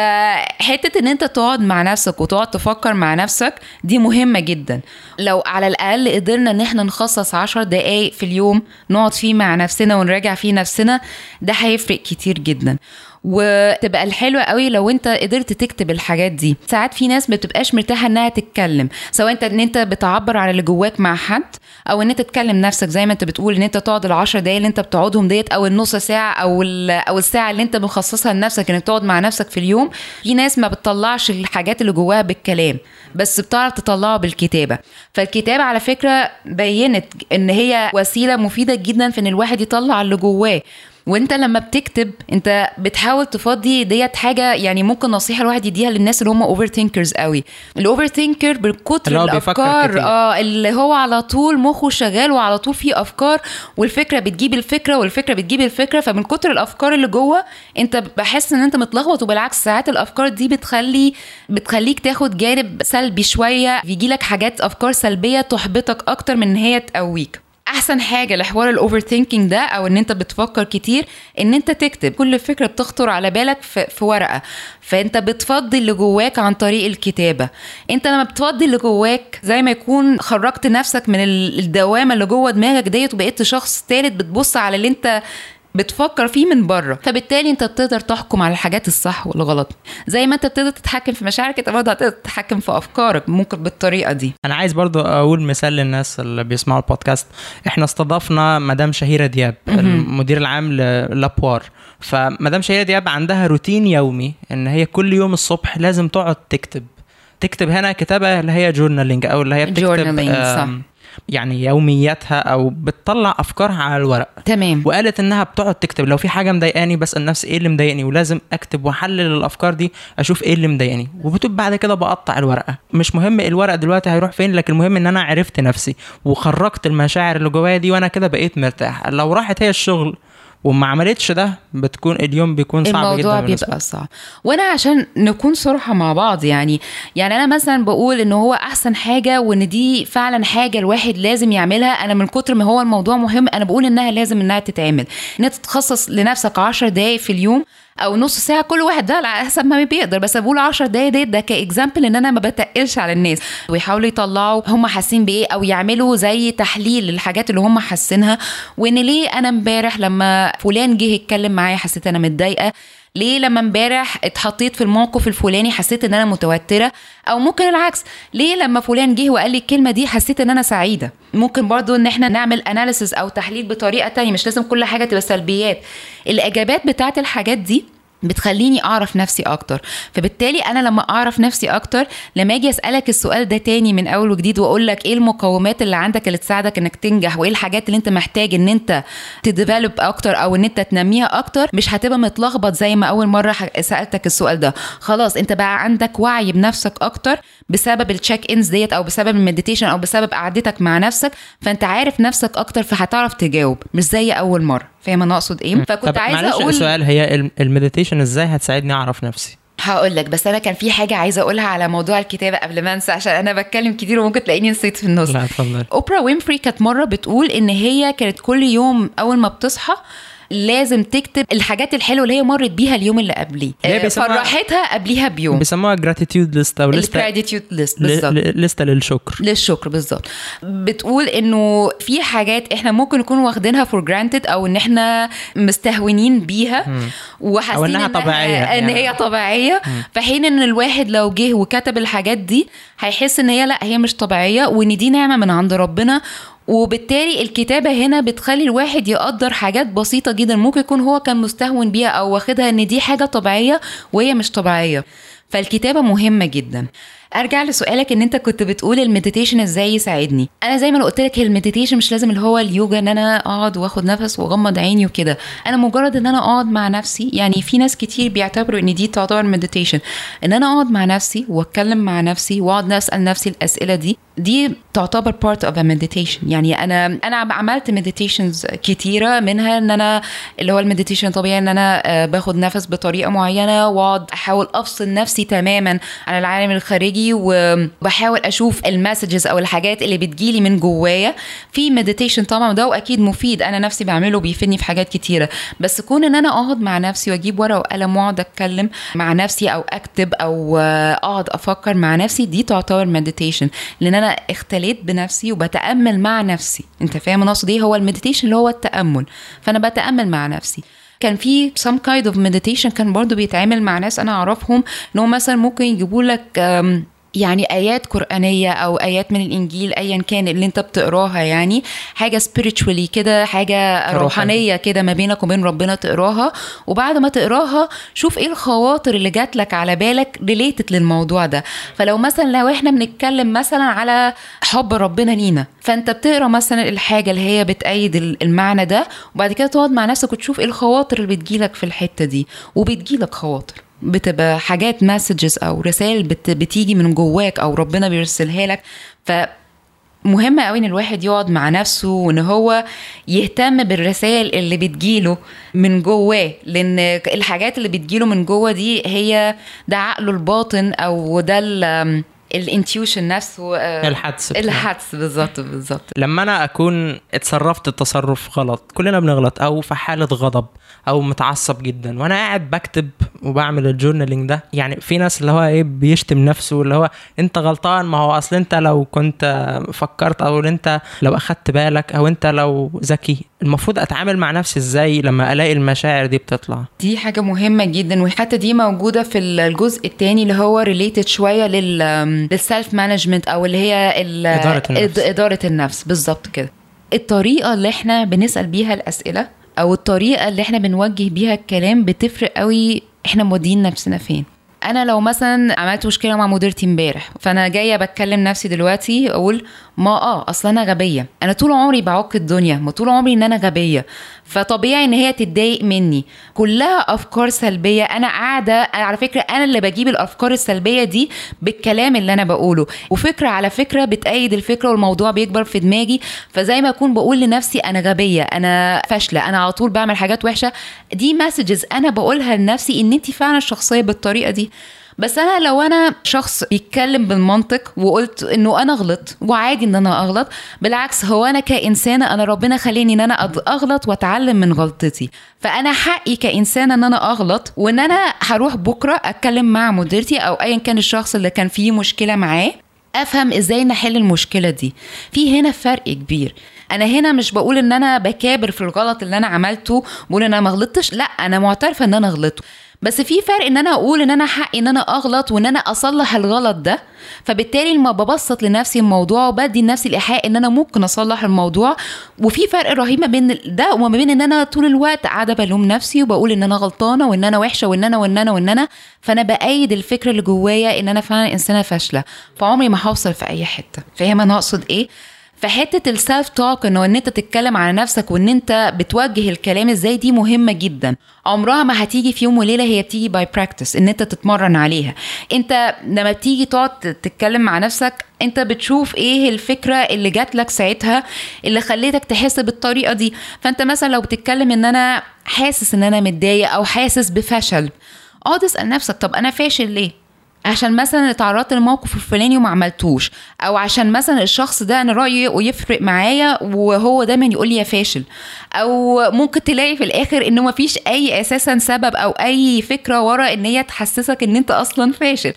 فحته ان انت تقعد مع نفسك وتقعد تفكر مع نفسك دي مهمه جدا. لو على الاقل قدرنا ان احنا نخصص 10 دقايق في اليوم نقعد فيه مع نفسنا ونراجع فيه نفسنا، ده هيفرق كتير جدا. وتبقى الحلوة قوي لو انت قدرت تكتب الحاجات دي. ساعات في ناس ما بتبقاش مرتاحة انها تتكلم، سواء انت ان انت بتعبر على اللي جواك مع حد، او ان انت تتكلم نفسك زي ما انت بتقول ان انت تقعد 10 دقايق اللي انت بتقعدهم ديت، او النص ساعة او الساعة اللي انت مخصصها لنفسك انك تقعد مع نفسك في اليوم. في ناس ما بتطلعش الحاجات اللي جواها بالكلام، بس بتعرف تطلعها بالكتابة. فالكتابة على فكرة بينت ان هي وسيلة مفيدة جدا في ان الواحد يطلع اللي جواه. وانت لما بتكتب انت بتحاول تفضي ديت حاجه. يعني ممكن نصيحه الواحد يديها للناس اللي هم اوفر ثينكرز قوي. الاوفر ثينكر بالكتر الافكار اللي هو على طول مخه شغال وعلى طول فيه افكار، والفكره بتجيب الفكره والفكره بتجيب الفكره، فمن كتر الافكار اللي جوه انت بحس ان انت متلخبط. وبالعكس ساعات الافكار دي بتخليك تاخد جانب سلبي شويه، بيجي لك حاجات افكار سلبيه تحبطك اكتر من ان هي تقويك. احسن حاجه لحوار الاوفر ثينكينج ده او ان انت بتفكر كتير ان انت تكتب كل فكره بتخطر على بالك في ورقه. فانت بتفضي اللي جواك عن طريق الكتابه. انت لما بتفضي اللي جواك زي ما يكون خرجت نفسك من الدوامه اللي جوه دماغك ديت، وبقيت شخص ثالث بتبص على اللي انت بتفكر فيه من بره. فبالتالي انت بتقدر تحكم على الحاجات الصح والغلط. زي ما انت بتقدر تتحكم في مشاعرك، انت برضه هتقدر تتحكم في افكارك ممكن بالطريقه دي. انا عايز برضه اقول مثال للناس اللي بيسمعوا البودكاست. احنا استضفنا مدام شهيرة دياب المدير العام لابوار. فمدام شهيرة دياب عندها روتين يومي ان هي كل يوم الصبح لازم تقعد تكتب هنا كتابه اللي هي جورنالينج او اللي هي بتكتب يعني يومياتها او بتطلع افكارها على الورق. تمام. وقالت انها بتقعد تكتب لو في حاجه مضايقاني بسال نفسي ايه اللي مضايقني، ولازم اكتب واحلل الافكار دي اشوف ايه اللي مضايقني، وبتبقى بعد كده بقطع الورقه. مش مهم الورق دلوقتي هيروح فين، لكن المهم ان انا عرفت نفسي وخرجت المشاعر اللي جوايا دي، وانا كده بقيت مرتاح. لو راحت هي الشغل وما عملتش ده بتكون اليوم بيكون صعب جدا. الموضوع بيبقى صعب. وانا عشان نكون صراحة مع بعض يعني انا مثلا بقول ان هو احسن حاجة وان دي فعلا حاجة الواحد لازم يعملها. انا من كتر ما هو الموضوع مهم انا بقول انها لازم انها تتعمل، ان تتخصص لنفسك 10 دقايق في اليوم او نص ساعه، كل واحد ده على حسب ما بيقدر. بس بقول 10 دقايق ده كاكزامبل ان انا ما بتقلش على الناس، ويحاولوا يطلعوا هم حاسين بايه او يعملوا زي تحليل للحاجات اللي هم حاسينها. وان ليه انا امبارح لما فلان جه يتكلم معايا حسيت انا متضايقه، ليه لما امبارح اتحطيت في الموقف الفلاني حسيت ان انا متوتره، او ممكن العكس ليه لما فلان جه وقال لي الكلمه دي حسيت ان انا سعيده. ممكن برضو ان احنا نعمل اناليسيس او تحليل بطريقه تانية، مش لازم كل حاجه تبقى سلبيات. الاجابات بتاعت الحاجات دي بتخليني اعرف نفسي اكتر. فبالتالي انا لما اعرف نفسي اكتر، لما اجي اسالك السؤال ده تاني من اول وجديد واقول لك ايه المقومات اللي عندك اللي تساعدك انك تنجح، وايه الحاجات اللي انت محتاج ان انت تديفلوب اكتر او ان انت تنميها اكتر، مش هتبقى متلخبط زي ما اول مره سالتك السؤال ده. خلاص انت بقى عندك وعي بنفسك اكتر بسبب التشيك انز ديت او بسبب المديتيشن او بسبب قعدتك مع نفسك. فانت عارف نفسك اكتر فهتعرف تجاوب مش زي اول مره. فاهم انا اقصد ايه؟ فكنت عايزه اقول سؤال، هي المديتيشن ازاي هتساعدني اعرف نفسي؟ هقول لك، بس انا كان في حاجه عايزه اقولها على موضوع الكتابه قبل ما انسى، عشان انا بتكلم كتير وممكن تلاقيني نسيت في النص. لا اتفضل. اوبرا وينفري كانت مره بتقول ان هي كانت كل يوم اول ما بتصحى لازم تكتب الحاجات الحلوه اللي هي مرت بيها اليوم اللي قبليه، فرحتها قبليها بيوم. بيسموها جراتيتيود ليست او جراتيتيود ليست بالظبط، لسته للشكر بالظبط. بتقول انه في حاجات احنا ممكن نكون واخدينها فور جرانتد او ان احنا مستهونين بيها وحاسين انها طبيعيه ان هي طبيعيه، في حين ان الواحد لو جه وكتب الحاجات دي هيحس ان هي لا هي مش طبيعيه، وان دي نعمه من عند ربنا. وبالتالي الكتابة هنا بتخلي الواحد يقدر حاجات بسيطة جدا ممكن يكون هو كان مستهون بيها أو واخدها ان دي حاجة طبيعية وهي مش طبيعية. فالكتابة مهمة جدا. ارجع لسؤالك ان انت كنت بتقول المديتيشن ازاي يساعدني. انا زي ما قلت لك المديتيشن مش لازم اللي هو اليوجا ان انا اقعد واخد نفس واغمض عيني وكده. انا مجرد ان انا اقعد مع نفسي. يعني في ناس كتير بيعتبروا ان دي تعتبر مديتيشن، ان انا اقعد مع نفسي واتكلم مع نفسي واقعد اسال نفسي الاسئله دي تعتبر part of a meditation. يعني انا عملت meditations كتيره، منها ان انا اللي هو المديتيشن طبيعي ان انا باخد نفس بطريقه معينه واقعد احاول افصل نفسي تماما عن العالم الخارجي، وبحاول اشوف المسجز او الحاجات اللي بتجيلي من جوايا. في مديتيشن طبعا ده واكيد مفيد، انا نفسي بعمله بيفيدني في حاجات كتيره، بس كون ان انا اقعد مع نفسي واجيب ورقه وقلم واقعد اتكلم مع نفسي او اكتب او اقعد افكر مع نفسي، دي تعتبر مديتيشن، لان انا اختليت بنفسي وبتامل مع نفسي. انت فاهم انا اقصد ايه؟ هو المديتيشن اللي هو التامل، فانا بتامل مع نفسي. كان في some kind of meditation كان برضو بيتعامل مع ناس انا اعرفهم، انه مثلا ممكن يجيبوا لك يعني آيات قرآنية أو آيات من الإنجيل أيا كان اللي أنت بتقراها، يعني حاجة spiritually كده، حاجة روحانية كده ما بينك وبين ربنا تقراها، وبعد ما تقراها شوف إيه الخواطر اللي جات لك على بالك related للموضوع ده. فلو مثلا لو إحنا بنتكلم مثلا على حب ربنا لينا، فأنت بتقرا مثلا الحاجة اللي هي بتأيد المعنى ده، وبعد كده تقعد مع نفسك وتشوف إيه الخواطر اللي بتجيلك في الحتة دي. وبتجيلك خواطر بتبقى حاجات مسجز او رسائل بتيجي من جواك او ربنا بيرسلها لك. فمهم قوي ان الواحد يقعد مع نفسه وان هو يهتم بالرسائل اللي بتجيله من جواه، لان الحاجات اللي بتجيله من جوه دي هي ده عقله الباطن او ده الانتيوشن نفسه، الحدس بالظبط. لما انا اكون اتصرفت تصرف غلط، كلنا بنغلط، او في حالة غضب او متعصب جدا وانا قاعد بكتب وبعمل الجورنالينج ده، يعني في ناس اللي هو ايه بيشتم نفسه، اللي هو انت غلطان، ما هو اصل انت لو كنت فكرت، او انت لو اخدت بالك، او انت لو ذكي. المفروض اتعامل مع نفسي ازاي لما الاقي المشاعر دي بتطلع؟ دي حاجة مهمة جدا، وحتى دي موجودة في الجزء الثاني اللي هو ريليتد شوية للسلف مانجمنت او اللي هي إدارة النفس بالظبط كده. الطريقة اللي احنا بنسأل بيها الأسئلة او الطريقة اللي احنا بنوجه بيها الكلام بتفرق قوي احنا مودين نفسنا فين. انا لو مثلا عملت مشكله مع مديرتي امبارح، فانا جايه بتكلم نفسي دلوقتي اقول ما اصلا انا غبيه، انا طول عمري بعك الدنيا، ما طول عمري ان انا غبيه، فطبيعي ان هي تتضايق مني. كلها افكار سلبيه، انا قاعده على فكره انا اللي بجيب الافكار السلبيه دي بالكلام اللي انا بقوله، وفكره على فكره بتأيد الفكره والموضوع بيكبر في دماغي. فزي ما اكون بقول لنفسي انا غبيه، انا فاشله، انا على طول بعمل حاجات وحشه، دي مسجز انا بقولها لنفسي ان انت فعلا شخصيه بالطريقه دي. بس انا لو انا شخص بيتكلم بالمنطق وقلت انه انا غلط وعادي ان انا اغلط، بالعكس هو انا كإنسانة انا ربنا خليني ان انا اغلط واتعلم من غلطتي، فانا حقي كإنسانة ان انا اغلط، وان انا هروح بكرة اتكلم مع مديرتي او ايا كان الشخص اللي كان فيه مشكلة معاه، افهم ازاي نحل المشكلة دي. في هنا فرق كبير. انا هنا مش بقول ان انا بكابر في الغلط اللي انا عملته، بقول ان انا ما غلطتش، لا انا معترفة ان انا غلطت، بس في فرق ان انا اقول ان انا حقي ان انا اغلط وان انا اصلح الغلط ده. فبالتالي لما ببسط لنفسي الموضوع وبدي لنفسي الايحاء ان انا ممكن اصلح الموضوع، وفي فرق رهيب ما بين ده وما بين ان انا طول الوقت قاعده بلوم نفسي وبقول ان انا غلطانه وان انا وحشه وان انا فانا بايد الفكره اللي جوايا ان انا فعلا انسانه فاشله، فعمري ما هوصل في اي حته. فاهمه انا اقصد ايه؟ فحته السلف توك انه ان انت تتكلم على نفسك وان انت بتوجه الكلام ازاي، دي مهمه جدا. عمرها ما هتيجي في يوم وليله، هي بتيجي باي براكتس، ان انت تتمرن عليها. انت لما بتيجي تقعد تتكلم مع نفسك انت بتشوف ايه الفكره اللي جات لك ساعتها اللي خليتك تحس بالطريقه دي. فانت مثلا لو بتتكلم ان انا حاسس ان انا متضايق او حاسس بفشل، اقعد اسال نفسك طب انا فاشل ليه؟ عشان مثلا اتعرضت للموقف الفلاني وما عملتوش، او عشان مثلا الشخص ده انا رايي ويفرق معايا وهو دايما يقول لي يا فاشل، او ممكن تلاقي في الاخر انه ما فيش اي اساسا سبب او اي فكره ورا ان هي تحسسك ان انت اصلا فاشل.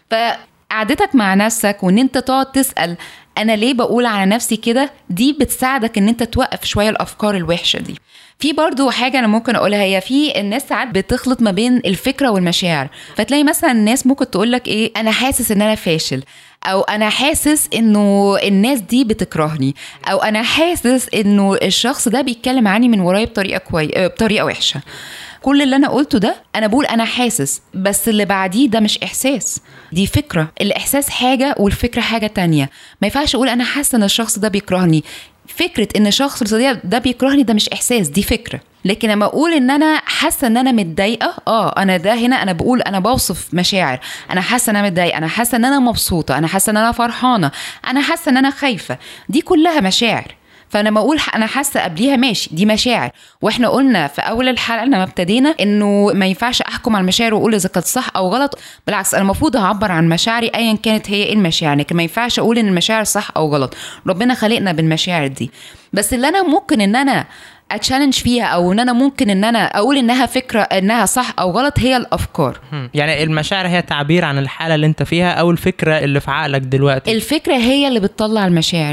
فقعدتك مع نفسك وان انت تقعد تسال انا ليه بقول على نفسي كده، دي بتساعدك ان انت توقف شويه الافكار الوحشه دي. في برضو حاجة أنا ممكن أقولها، هي في الناس ساعات بتخلط ما بين الفكرة والمشاعر. فتلاقي مثلا الناس ممكن تقولك إيه، أنا حاسس إن أنا فاشل، أو أنا حاسس إنه الناس دي بتكرهني، أو أنا حاسس إنه الشخص ده بيتكلم عني من ورايا بطريقة وحشة. كل اللي أنا قلته ده أنا بقول أنا حاسس، بس اللي بعديه ده مش إحساس، دي فكرة. الإحساس حاجة والفكرة حاجة تانية. ما ينفعش أقول أنا حاسة إن الشخص ده بيكرهني. فكرة ان الشخص ده بيكرهني ده مش احساس، دي فكرة. لكن لما اقول ان انا حاسة ان انا متضايقة، انا ده هنا انا بقول انا بوصف مشاعر. انا حاسة ان انا متضايقة، انا حاسة ان انا مبسوطة، انا حاسة ان انا فرحانة، انا حاسة ان انا خايفة، دي كلها مشاعر. فانا ما اقول انا حاسه قبليها ماشي، دي مشاعر. واحنا قلنا في اول الحلقه لما ابتدينا انه ما ينفعش احكم على المشاعر واقول اذا كانت صح او غلط، بالعكس انا المفروض اعبر عن مشاعري ايا كانت هي ايه المشاعر، لكن ما ينفعش اقول ان المشاعر صح او غلط. ربنا خلقنا بالمشاعر دي. بس اللي انا ممكن ان انا اتشالنج فيها او ان انا ممكن ان انا اقول انها فكره انها صح او غلط هي الافكار. يعني المشاعر هي تعبير عن الحاله اللي انت فيها، او الفكره اللي في عقلك دلوقتي؟ الفكره هي اللي بتطلع المشاعر دي.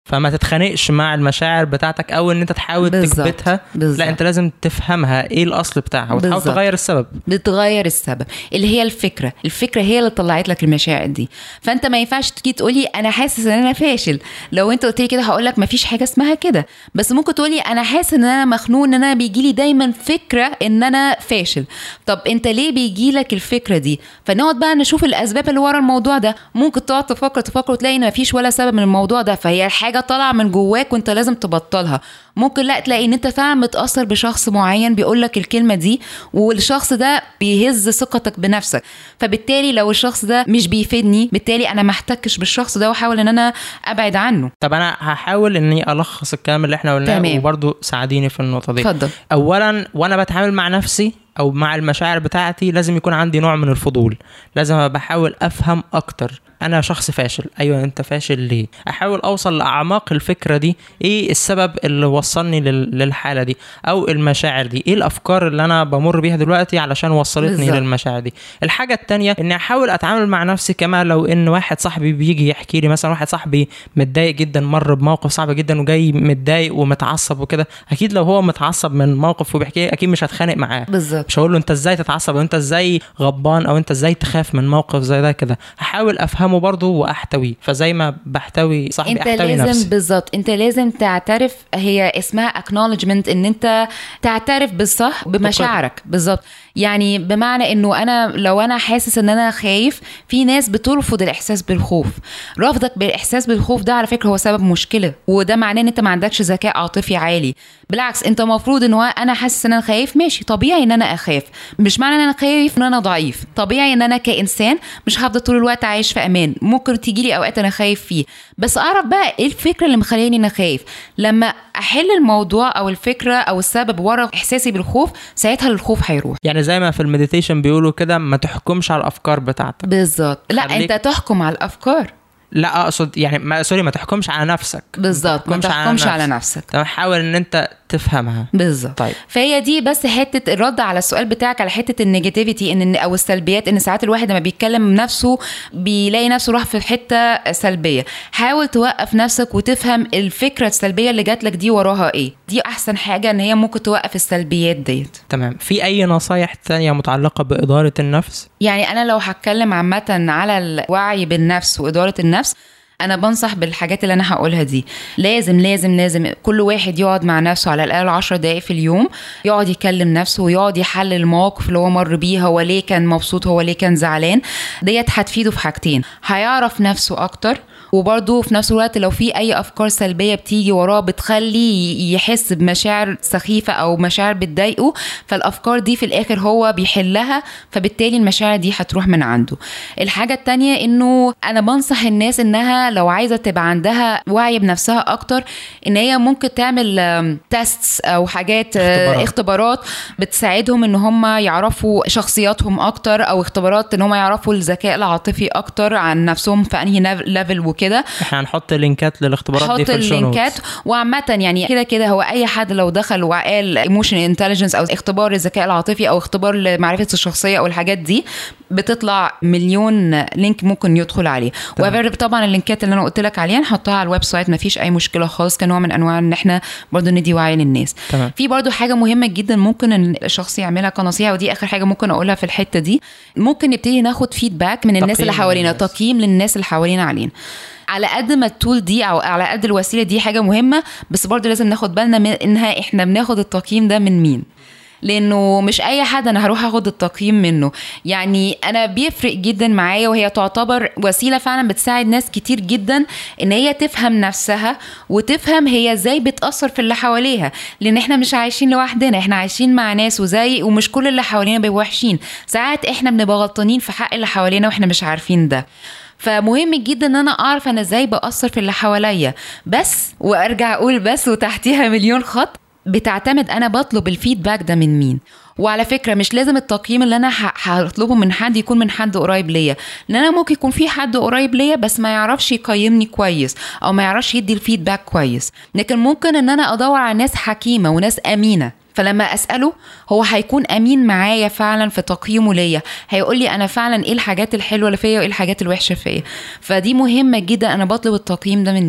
فما تتخانقش مع المشاعر بتاعتك او ان انت تحاول تكبتها. لا، انت لازم تفهمها ايه الاصل بتاعها وتحاول تغير السبب. بتغير السبب اللي هي الفكره هي اللي طلعت لك المشاعر دي. فانت ما ينفعش تيجي تقولي انا حاسس ان انا فاشل. لو انت قلت لي كده هقول لك ما فيش حاجه اسمها كده، بس ممكن تقولي انا حاسس ان انا مخنوق، ان انا بيجي لي دايما فكره ان انا فاشل. طب انت ليه بيجي لك الفكره دي؟ فنقعد بقى نشوف الاسباب اللي ورا الموضوع ده. ممكن تقعد تفكر وتلاقي ان ما فيش ولا سبب من الموضوع ده، فهي الحاجه طالعه من جواك وانت لازم تبطلها. ممكن لا تلاقي ان انت فعلا متاثر بشخص معين بيقول لك الكلمه دي، والشخص ده بيهز ثقتك بنفسك، فبالتالي لو الشخص ده مش بيفيدني بالتالي انا ما احتكش بالشخص ده واحاول ان انا ابعد عنه. طب انا هحاول اني الخص الكلام اللي احنا قلناه وبرضو ساعديني في النقطه دي. اتفضل. اولا وانا بتعامل مع نفسي او مع المشاعر بتاعتي لازم يكون عندي نوع من الفضول، لازم بحاول افهم اكتر. انا شخص فاشل، ايوه انت فاشل ليه؟ احاول اوصل لاعماق الفكره دي، ايه السبب اللي وصلني للحاله دي، او المشاعر دي، ايه الافكار اللي انا بمر بيها دلوقتي علشان وصلتني بالزبط. للمشاعر دي. الحاجه التانية اني احاول اتعامل مع نفسي كما لو ان واحد صاحبي بيجي يحكي لي، مثلا واحد صاحبي متضايق جدا، مر بموقف صعب جدا وجاي متضايق ومتعصب وكده، اكيد لو هو متعصب من موقف وبيحكي اكيد مش هتخانق معاه بالظبط، مش هقول له انت ازاي تتعصب او انت ازاي غضبان او انت ازاي تخاف من موقف زي ده كده. هحاول افهمه برضه واحتويه، فزي ما بحتوي صاحبي احتوي نفسي. لازم بالظبط انت لازم تعترف، هي اسمها acknowledgement، ان انت تعترف بالصح بمشاعرك بالظبط. يعني بمعنى انه انا لو انا حاسس ان انا خايف، في ناس بترفض الاحساس بالخوف. رفضك بالاحساس بالخوف ده على فكره هو سبب مشكله، وده معناه ان انت ما عندكش ذكاء عاطفي عالي. بالعكس انت مفروض ان انا حاسس ان انا خايف، ماشي طبيعي ان انا اخاف، مش معنى ان انا خايف ان انا ضعيف. طبيعي ان انا كانسان مش هفضل طول الوقت عايش في امان، ممكن تيجي لي اوقات انا خايف فيه، بس اعرف بقى ايه الفكره اللي مخليني انا خايف. لما احل الموضوع او الفكره او السبب ورا احساسي بالخوف، ساعتها الخوف هيروح. يعني زي ما في المديتيشن بيقولوا كده، ما تحكمش على الافكار بتاعتك. بالظبط. لا انت تحكم على الافكار. لا اقصد يعني ما تحكمش على نفسك. بالظبط، ما تحكمش على نفسك. طب حاول ان انت تفهمها بالظبط. طيب فهي دي بس حته الرد على السؤال بتاعك على حته النيجاتيفيتي ان او السلبيات، ان ساعات الواحد لما بيتكلم نفسه بيلاقي نفسه راح في حته سلبيه. حاول توقف نفسك وتفهم الفكره السلبيه اللي جات لك دي وراها ايه. دي احسن حاجه ان هي ممكن توقف السلبيات ديت. تمام. في اي نصايح ثانيه متعلقه باداره النفس؟ يعني انا لو هتكلم عامه على الوعي بالنفس واداره النفس، انا بنصح بالحاجات اللي انا هقولها دي. لازم لازم لازم كل واحد يقعد مع نفسه على الاقل 10 دقائق في اليوم، يقعد يكلم نفسه ويقعد يحلل المواقف اللي هو مر بيها، هو ليه كان مبسوط، هو ليه كان زعلان. ديت هتفيده في حاجتين، هيعرف نفسه اكتر، وبرضه في نفس الوقت لو في اي افكار سلبيه بتيجي وراه بتخليه يحس بمشاعر سخيفه او مشاعر بتضايقه، فالافكار دي في الاخر هو بيحلها، فبالتالي المشاعر دي هتروح من عنده. الحاجه التانية انه انا بنصح الناس انها لو عايزه تبقى عندها وعي بنفسها اكتر، ان هي ممكن تعمل تيستس او حاجات اختبارات بتساعدهم ان هم يعرفوا شخصياتهم اكتر، او اختبارات ان هم يعرفوا الذكاء العاطفي اكتر عن نفسهم في انهي ليفل وكده. احنا هنحط لينكات للاختبارات دي في الشو نوتس. اللينكات. وعامه يعني كده هو اي حد لو دخل وقال ايموشن انتليجنس او اختبار الذكاء العاطفي او اختبار لمعرفه الشخصيه او الحاجات دي، بتطلع مليون لينك ممكن يدخل عليه. طبعا اللينكات اللي انا قلت لك عليها نحطها على الويب سايت، مفيش اي مشكله خالص، كنوع من انواع ان احنا برضو ندي وعي للناس. تمام. في برضو حاجه مهمه جدا ممكن ان الشخص يعملها كنصيحه، ودي اخر حاجه ممكن اقولها في الحته دي. ممكن نبتدي ناخد فيدباك من الناس اللي حوالينا، تقييم للناس اللي حوالينا علينا. على قد ما التول دي او على قد الوسيله دي حاجه مهمه، بس برضو لازم ناخد بالنا من انها احنا بناخد التقييم ده من مين، لانه مش اي حد انا هروح اخد التقييم منه. يعني انا بيفرق جدا معايا، وهي تعتبر وسيله فعلا بتساعد ناس كتير جدا ان هي تفهم نفسها وتفهم هي ازاي بتاثر في اللي حواليها، لان احنا مش عايشين لوحدنا، احنا عايشين مع ناس ومش كل اللي حوالينا بيبقوا وحشين. ساعات احنا بنبقى غلطانين في حق اللي حوالينا واحنا مش عارفين ده. فمهم جدا ان انا اعرف انا ازاي باثر في اللي حواليا. بس وارجع اقول بس وتحتيها مليون خط، بتعتمد انا بطلب الفيدباك ده من مين. وعلى فكرة مش لازم التقييم اللي انا هطلبه من حد يكون من حد قريب ليا، لان انا ممكن يكون في حد قريب ليا بس ما يعرفش يقيمني كويس او ما يعرفش يدي الفيدباك كويس. لكن ممكن ان انا ادور على ناس حكيمة وناس امينة، فلما اساله هو هيكون امين معايا فعلا في تقييمه ليا، هيقول لي انا فعلا ايه الحاجات الحلوه اللي فيا وايه الحاجات الوحشه فيا. فدي مهمه جدا، انا بطلب التقييم ده من مين.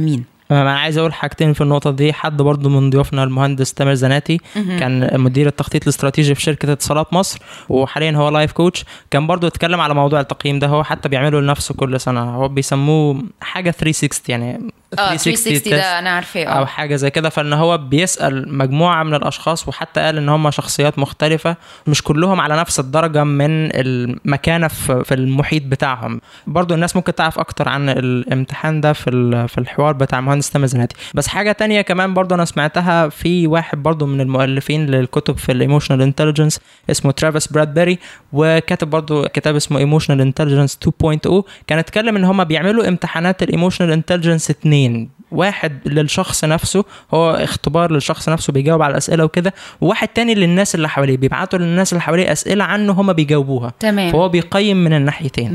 انا عايز اقول حاجتين في النقطه دي. حد برضو من ضيوفنا المهندس تامر زناتي كان مدير التخطيط الاستراتيجي في شركه اتصالات مصر، وحاليا هو لايف كوتش. كان برضو اتكلم على موضوع التقييم ده، هو حتى بيعمله لنفسه كل سنه، هو بيسموه حاجه 360 يعني 360 ده انا عارفه او حاجه زي كده. فان هو بيسال مجموعه من الاشخاص، وحتى قال ان هم شخصيات مختلفه مش كلهم على نفس الدرجه من المكانه في المحيط بتاعهم. برضو الناس ممكن تعرف اكتر عن الامتحان ده في الحوار بتاع مهندس تامر زناتي. بس حاجه تانية كمان برضو انا سمعتها في واحد برضو من المؤلفين للكتب في الايموشنال انتليجنس اسمه ترافيس برادبري، وكاتب برضو كتاب اسمه ايموشنال انتليجنس 2.0. كان اتكلم ان هم بيعملوا امتحانات الايموشنال انتليجنس 2، واحد للشخص نفسه، هو اختبار للشخص نفسه بيجاوب على الأسئلة وكده، وواحد تاني للناس اللي حواليه، بيبعتوا للناس اللي حواليه أسئلة عنه هم بيجاوبوها. تمام. فهو بيقيم من الناحيتين.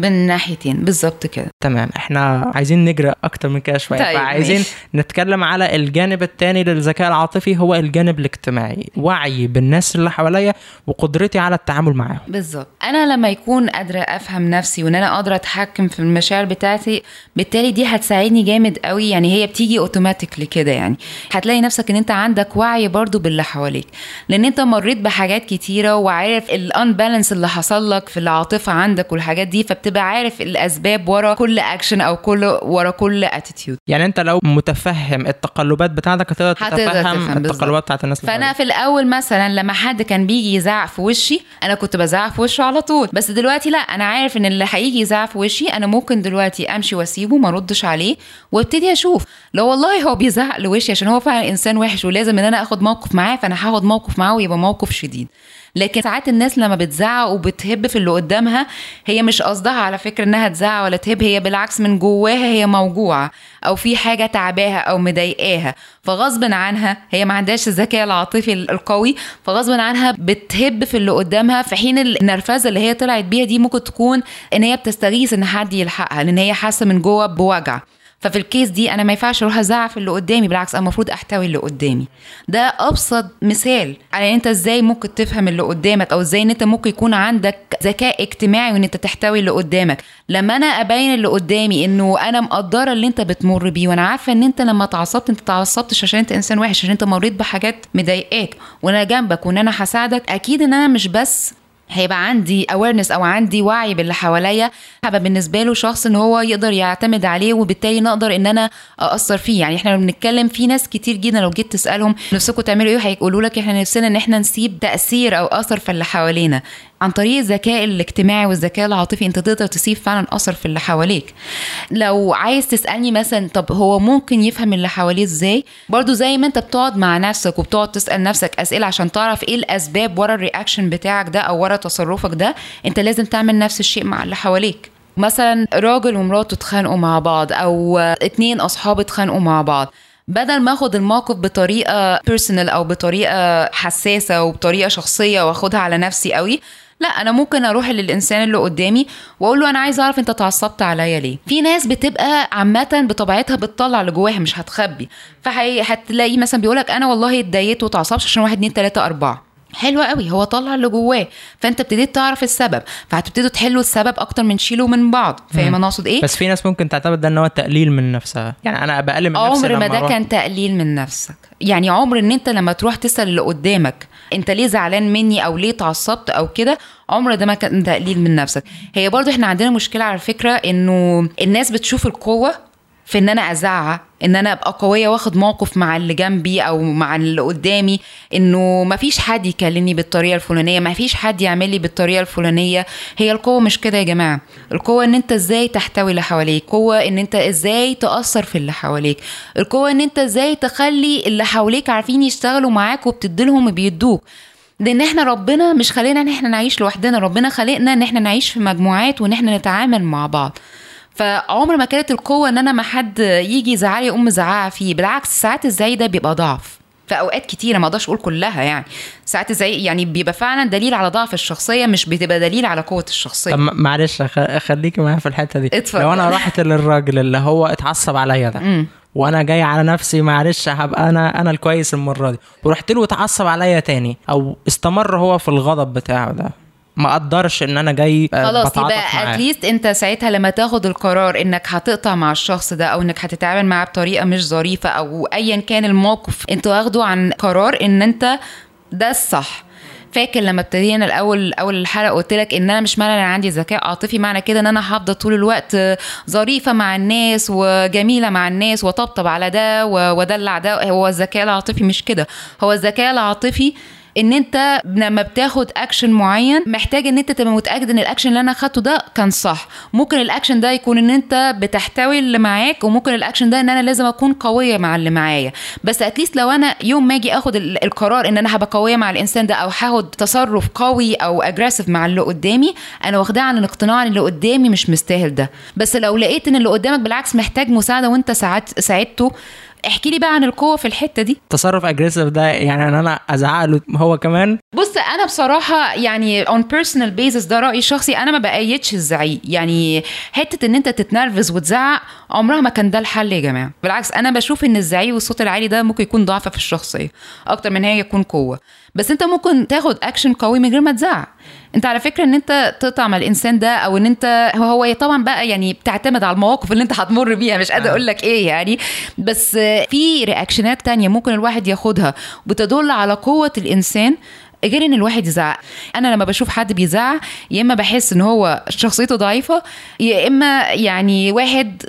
بالظبط كده. تمام. احنا عايزين نجرأ أكتر من كده شوية. طيب فعايزين نتكلم على الجانب التاني للذكاء العاطفي، هو الجانب الاجتماعي، وعي بالناس اللي حواليا وقدرتي على التعامل معاهم. بالظبط. أنا لما يكون قادرة أفهم نفسي وإن أنا قادرة أتحكم في المشاعر بتاعتي، بالتالي دي هتساعدني جامد قوي. يعني هي بتيجي اوتوماتيكلي كده، يعني هتلاقي نفسك ان انت عندك وعي برضو باللي حواليك، لان انت مريت بحاجات كتيره وعارف الانبالانس اللي حصل لك في العاطفه عندك والحاجات دي، فبتبقى عارف الاسباب ورا كل اكشن او ورا كل اتيتيود. يعني انت لو متفهم التقلبات بتاعتك هتقدر تتفهم التقلبات بتاعت الناس. فانا في الاول مثلا لما حد كان بيجي يزعق في وشي، انا كنت بزعق في وشه على طول، بس دلوقتي لا، انا عارف ان اللي هيجي يزعق في وشي انا ممكن دلوقتي امشي واسيبه ما ردش عليه، وابتدي اشوف لو والله هو بيزعق لوشي عشان هو فعلا انسان وحش ولازم ان انا اخد موقف معاه، فانا هاخد موقف معاه ويبقى موقف شديد. لكن ساعات الناس لما بتزعق وبتهب في اللي قدامها، هي مش قصدها على فكرة انها تزعق ولا تهب، هي بالعكس من جواها هي موجوعة او في حاجة تعباها او مضايقاها، فغصب عنها هي ما عندهاش الذكاء العاطفي القوي، فغصب عنها بتهب في اللي قدامها، في حين النرفزة اللي هي طلعت بيها دي ممكن تكون ان هي بتستغيث ان حد يلحقها، لان هي حاسة من جوه بوجع. ففي الكيس دي انا ما ينفعش اروح ازعق في اللي قدامي، بالعكس انا المفروض احتوي اللي قدامي. ده ابسط مثال على انت ازاي ممكن تفهم اللي قدامك، او ازاي ان انت ممكن يكون عندك ذكاء اجتماعي وان انت تحتوي اللي قدامك. لما انا ابين اللي قدامي انه انا مقدره اللي انت بتمر بيه، وانا عارفه ان انت لما اتعصبت انت اتعصبتش عشان انت انسان وحش، عشان انت مريت بحاجات مضايقاك، وانا جنبك وان انا هساعدك، اكيد ان انا مش بس هيبقى عندي awareness او عندي وعي باللي حواليا، هبقى بالنسبه له شخص ان هو يقدر يعتمد عليه، وبالتالي نقدر ان انا اثر فيه. يعني احنا بنتكلم في ناس كتير جدا لو جيت تسالهم نفسكم تعملوا ايه، هيقولوا لك احنا نفسنا ان احنا نسيب تاثير او اثر في اللي حوالينا. عن طريق الذكاء الاجتماعي والذكاء العاطفي انت تقدر تسيب فعلا اثر في اللي حواليك. لو عايز تسالني مثلا طب هو ممكن يفهم اللي حواليه ازاي، برضو زي ما انت بتقعد مع نفسك وبتقعد تسال نفسك اسئله عشان تعرف ايه الاسباب ورا الرياكشن بتاعك ده او ورا تصرفك ده، انت لازم تعمل نفس الشيء مع اللي حواليك. مثلا راجل ومراته اتخانقوا مع بعض، او 2 اصحاب اتخانقوا مع بعض، بدل ما اخد الموقف بطريقه بيرسونال او بطريقه حساسه وبطريقه شخصيه واخدها على نفسي قوي، لا، انا ممكن اروح للانسان اللي قدامي واقول له انا عايز اعرف انت اتعصبت عليا ليه. في ناس بتبقى عامه بطبيعتها بتطلع اللي جواها، مش هتخبي، فهتلاقيه مثلا بيقولك انا والله اتضايقت واتعصبت عشان 1 2 3 4. حلو قوي، هو طلع اللي جواه، فانت ابتديت تعرف السبب، فهتبتدوا تحلوا السبب اكتر من تشيلوا من بعض. فاهم انا اقصد ايه؟ بس في ناس ممكن تعتبر ده ان هو تقليل من نفسها، يعني انا بقلل من نفسي. عمر ما ده كان تقليل من نفسك، يعني عمر ان انت لما تروح تسال اللي قدامك انت ليه زعلان مني او ليه اتعصبت او كده، عمر ده ما كان تقليل من نفسك. هي برضو احنا عندنا مشكله على فكره، انه الناس بتشوف القوه في ان انا ازعق، ان انا ابقى قويه واخد موقف مع اللي جنبي او مع اللي قدامي، انه مفيش حد يكلمني بالطريقه الفلانيه، مفيش حد يعمل لي بالطريقه الفلانيه. هي القوه مش كده يا جماعه. القوه ان انت ازاي تحتوي اللي حواليك، القوه ان انت ازاي تاثر في اللي حواليك، القوه ان انت ازاي تخلي اللي حواليك عارفين يشتغلوا معاك وبتديلهم وبيدوك. لان احنا ربنا مش خلينا ان احنا نعيش لوحدنا، ربنا خلقنا ان احنا نعيش في مجموعات وان احنا نتعامل مع بعض. فعمر ما كانت القوة ان انا ما حد يجي يزعلي اقوم مزعقة فيه، بالعكس ساعات الزعيق ده بيبقى ضعف في اوقات كتيرة، ما اقدرش اقول كلها، يعني ساعات الزعيق يعني بيبقى فعلا دليل على ضعف الشخصية، مش بتبقى دليل على قوة الشخصية. طب معلش خليكي معايا في الحتة دي. اتفضل. لو انا رحت للراجل اللي هو اتعصب عليا ده وانا جاي على نفسي معلش هبقى انا الكويس المرة دي، ورحت له اتعصب عليا تاني او استمر هو في الغضب بتاعه ده، ما اقدرش ان انا جاي خلاص يبقى اتليست انت ساعتها لما تاخد القرار انك هتقطع مع الشخص ده او انك هتتعامل معاه بطريقه مش ظريفه او ايا كان الموقف انت واخده عن قرار ان انت ده الصح. فاكر لما ابتدينا اول الحلقه قلت لك ان انا مش معنى انا عندي ذكاء عاطفي معنى كده ان انا هفضل طول الوقت ظريفه مع الناس وجميله مع الناس وطبطب على ده ودلع ده. هو الذكاء العاطفي مش كده. هو الذكاء العاطفي ان انت لما بتاخد اكشن معين محتاج ان انت تبقى متاكد ان الاكشن اللي انا اخدته ده كان صح. ممكن الاكشن ده يكون ان انت بتحتوي اللي معاك وممكن الاكشن ده ان انا لازم اكون قويه مع اللي معايا. بس اتليست لو انا يوم ما اجي اخد القرار ان انا هبقى قويه مع الانسان ده او هاخد تصرف قوي او اجريسيف مع اللي قدامي انا واخداه عن الاقتناع ان اللي قدامي مش مستاهل ده. بس لو لقيت ان اللي قدامك بالعكس محتاج مساعده وانت ساعدته احكي لي بقى عن القوه في الحته دي. تصرف اجريسيف ده يعني ان انا ازعق له هو كمان؟ بص انا بصراحه يعني on personal basis ده رايي الشخصي انا ما بأيدش الزعيق. يعني حته ان انت تتنرفز وتزعق عمرها ما كان ده الحل يا جماعه. بالعكس انا بشوف ان الزعيق والصوت العالي ده ممكن يكون ضعف في الشخصيه اكتر من هي يكون قوه. بس انت ممكن تاخد اكشن قوي من غير ما تزعق. انت على فكره ان انت تقطع مع الانسان ده او ان انت هو طبعا بقى يعني بتعتمد على المواقف اللي انت هتمر بيها مش قادره اقول لك ايه يعني. بس في رياكشنات تانية ممكن الواحد ياخدها بتدل على قوه الانسان غير ان الواحد يزعق. انا لما بشوف حد بيزعق يا اما بحس ان هو شخصيته ضعيفه يا اما يعني واحد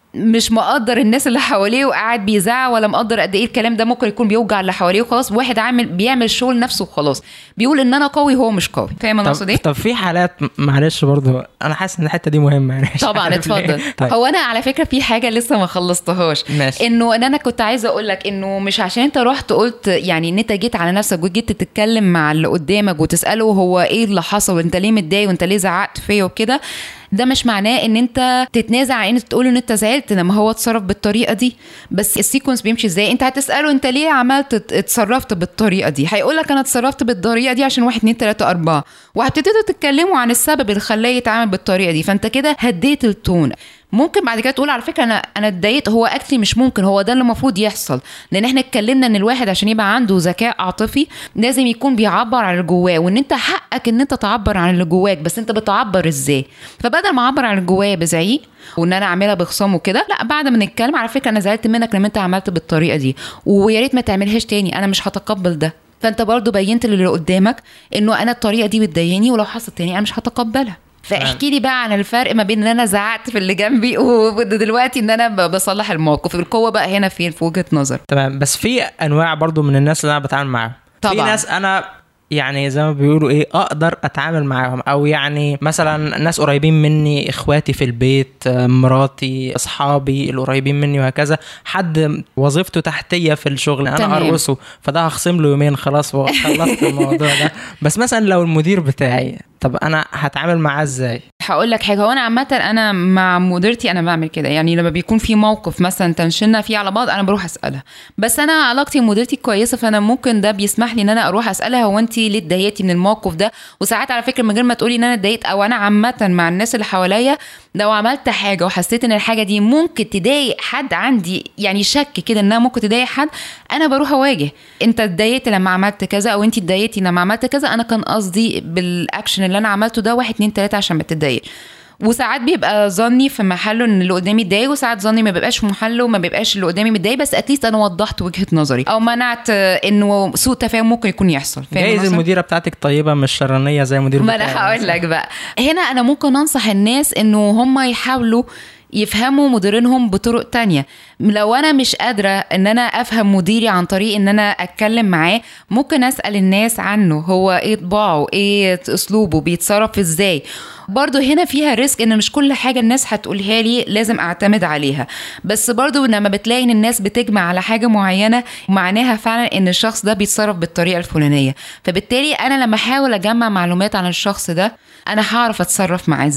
مش مقدر الناس اللي حواليه وقاعد بيزعق ولا مقدر قد ايه الكلام ده ممكن يكون بيوجع اللي حواليه وخلاص. واحد بيعمل شغل نفسه وخلاص بيقول ان انا قوي هو مش قوي. فاهم انا اقصد ايه؟ طب في حالات معلش برضو انا حاسس ان الحته دي مهمه يعني طبعا اتفضل. طيب. هو انا على فكره في حاجه لسه ما خلصتهاش انه ان انا كنت عايزه اقول لك انه مش عشان انت رحت قلت يعني ان انت جيت على نفسك وجيت تتكلم مع اللي قدامك وتساله هو ايه اللي حصل وانت ليه متضايق وانت ليه زعقت فيا وكده ده مش معناه ان انت تتنازع عن ان انت تقول ان انت زعلت لما هو اتصرف بالطريقه دي. بس السيكونس بيمشي ازاي؟ انت هتساله انت ليه عملت اتصرفت بالطريقه دي هيقول لك انا اتصرفت بالطريقه دي عشان 1 2 3 4 وهتبتدوا تتكلموا عن السبب اللي خلاه يتعامل بالطريقه دي. فانت كده هديت التون. ممكن بعد كده تقول على فكره انا اتضايقت. هو اكتلي مش ممكن هو ده اللي المفروض يحصل لان احنا اتكلمنا ان الواحد عشان يبقى عنده ذكاء عاطفي لازم يكون بيعبر عن اللي جواه وان انت حقك ان انت تعبر عن اللي جواك. بس انت بتعبر ازاي؟ فبدل ما اعبر عن اللي جوايا بزعيق وان انا اعملها بخصام وكده لا بعد ما نتكلم على فكره انا زعلت منك لما انت عملت بالطريقه دي ويا ريت ما تعملهاش تاني انا مش هتقبل ده. فانت برضو بينت للي قدامك انه انا الطريقه دي بتضايقني ولو حصلت تاني انا مش هتقبلها. فاحكي لي بقى عن الفرق ما بين ان انا زعقت في اللي جنبي ودلوقتي ان انا بصلح الموقف. القوه بقى هنا فين في وجهه نظر؟ تمام. بس في انواع برضو من الناس اللي انا بتعامل معاهم. في ناس انا يعني زي ما بيقولوا ايه اقدر اتعامل معاهم او يعني مثلا ناس قريبين مني اخواتي في البيت مراتي اصحابي القريبين مني وهكذا. حد وظيفته تحتيه في الشغل انا ارقصه فده هخصم له يومين خلاص وخلصت الموضوع ده. بس مثلا لو المدير بتاعي طب انا هتعامل معاه ازاي؟ هقول لك حاجه. هو انا عامه انا مع مديرتي انا بعمل كده يعني لما بيكون في موقف مثلا تنشننا فيه على بعض انا بروح اسالها. بس انا علاقتي بمديرتي كويسه فانا ممكن ده بيسمح لي ان انا اروح اسالها هو انت ليه اتضايقتي من الموقف ده. وساعات على فكره من غير ما تقولي ان انا اتضايقت او انا عامه مع الناس اللي حواليا لو عملت حاجه وحسيت ان الحاجه دي ممكن تضايق حد عندي يعني شك كده انها ممكن تضايق حد انا بروح اواجه. انت اتضايقت لما عملت كذا او انت اتضايقتي لما عملت كذا انا كان قصدي بالاكشن اللي انا عملته ده 1 2 3 عشان ما تتضايق. وساعات بيبقى ظني في محله ان اللي قدامي اتضايق وساعات ظني ما بيبقاش في محله وما بيبقاش اللي قدامي متضايق. بس اتليست انا وضحت وجهه نظري او منعت انه سوء تفاهم ممكن يكون يحصل. جايز المديره بتاعتك طيبه مش شرانيه زي المدير بتاعي. ما انا هقول لك بقى هنا انا ممكن انصح الناس انه هم يحاولوا يفهموا مديرينهم بطرق تانية. لو انا مش قادرة ان انا افهم مديري عن طريق ان انا اتكلم معاه ممكن اسأل الناس عنه هو ايه طباعه ايه اسلوبه بيتصرف ازاي. برضو هنا فيها ريسك ان مش كل حاجة الناس هتقولها لي لازم اعتمد عليها. بس برضو لما بتلاقي ان الناس بتجمع على حاجة معينة معناها فعلا ان الشخص ده بيتصرف بالطريقة الفلانية. فبالتالي انا لما احاول اجمع معلومات عن الشخص ده انا هعرف اتصرف معاه ازاي.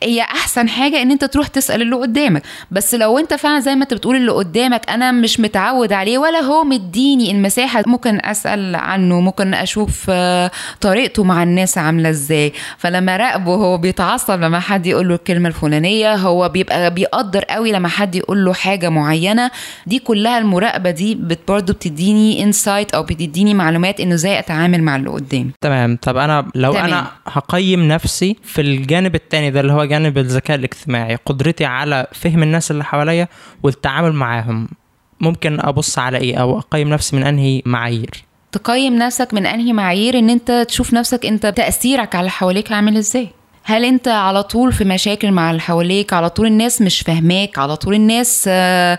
هي احسن حاجه ان انت تروح تسال اللي قدامك. بس لو انت فعلا زي ما انت بتقول اللي قدامك انا مش متعود عليه ولا هو مديني المساحه، ممكن اسال عنه، ممكن اشوف طريقته مع الناس عامله ازاي. فلما راقبه هو بيتعصب لما حد يقول له الكلمه الفلانيه، هو بيبقى بيقدر قوي لما حد يقول له حاجه معينه. دي كلها المراقبه دي برضه بتديني انسايت او بتديني معلومات انه ازاي اتعامل مع اللي قدامي. تمام. طب انا لو انا هقيم نفسي في الجانب التاني ده اللي هو جانب الذكاء الاجتماعي، قدرتي على فهم الناس اللي حواليا والتعامل معاهم، ممكن ابص على ايه او اقيم نفسي من انهي معايير؟ تقيم نفسك من انهي معايير؟ ان انت تشوف نفسك انت تأثيرك على اللي حواليك عامل ازاي. هل انت على طول في مشاكل مع اللي حواليك، على طول الناس مش فاهماك، على طول الناس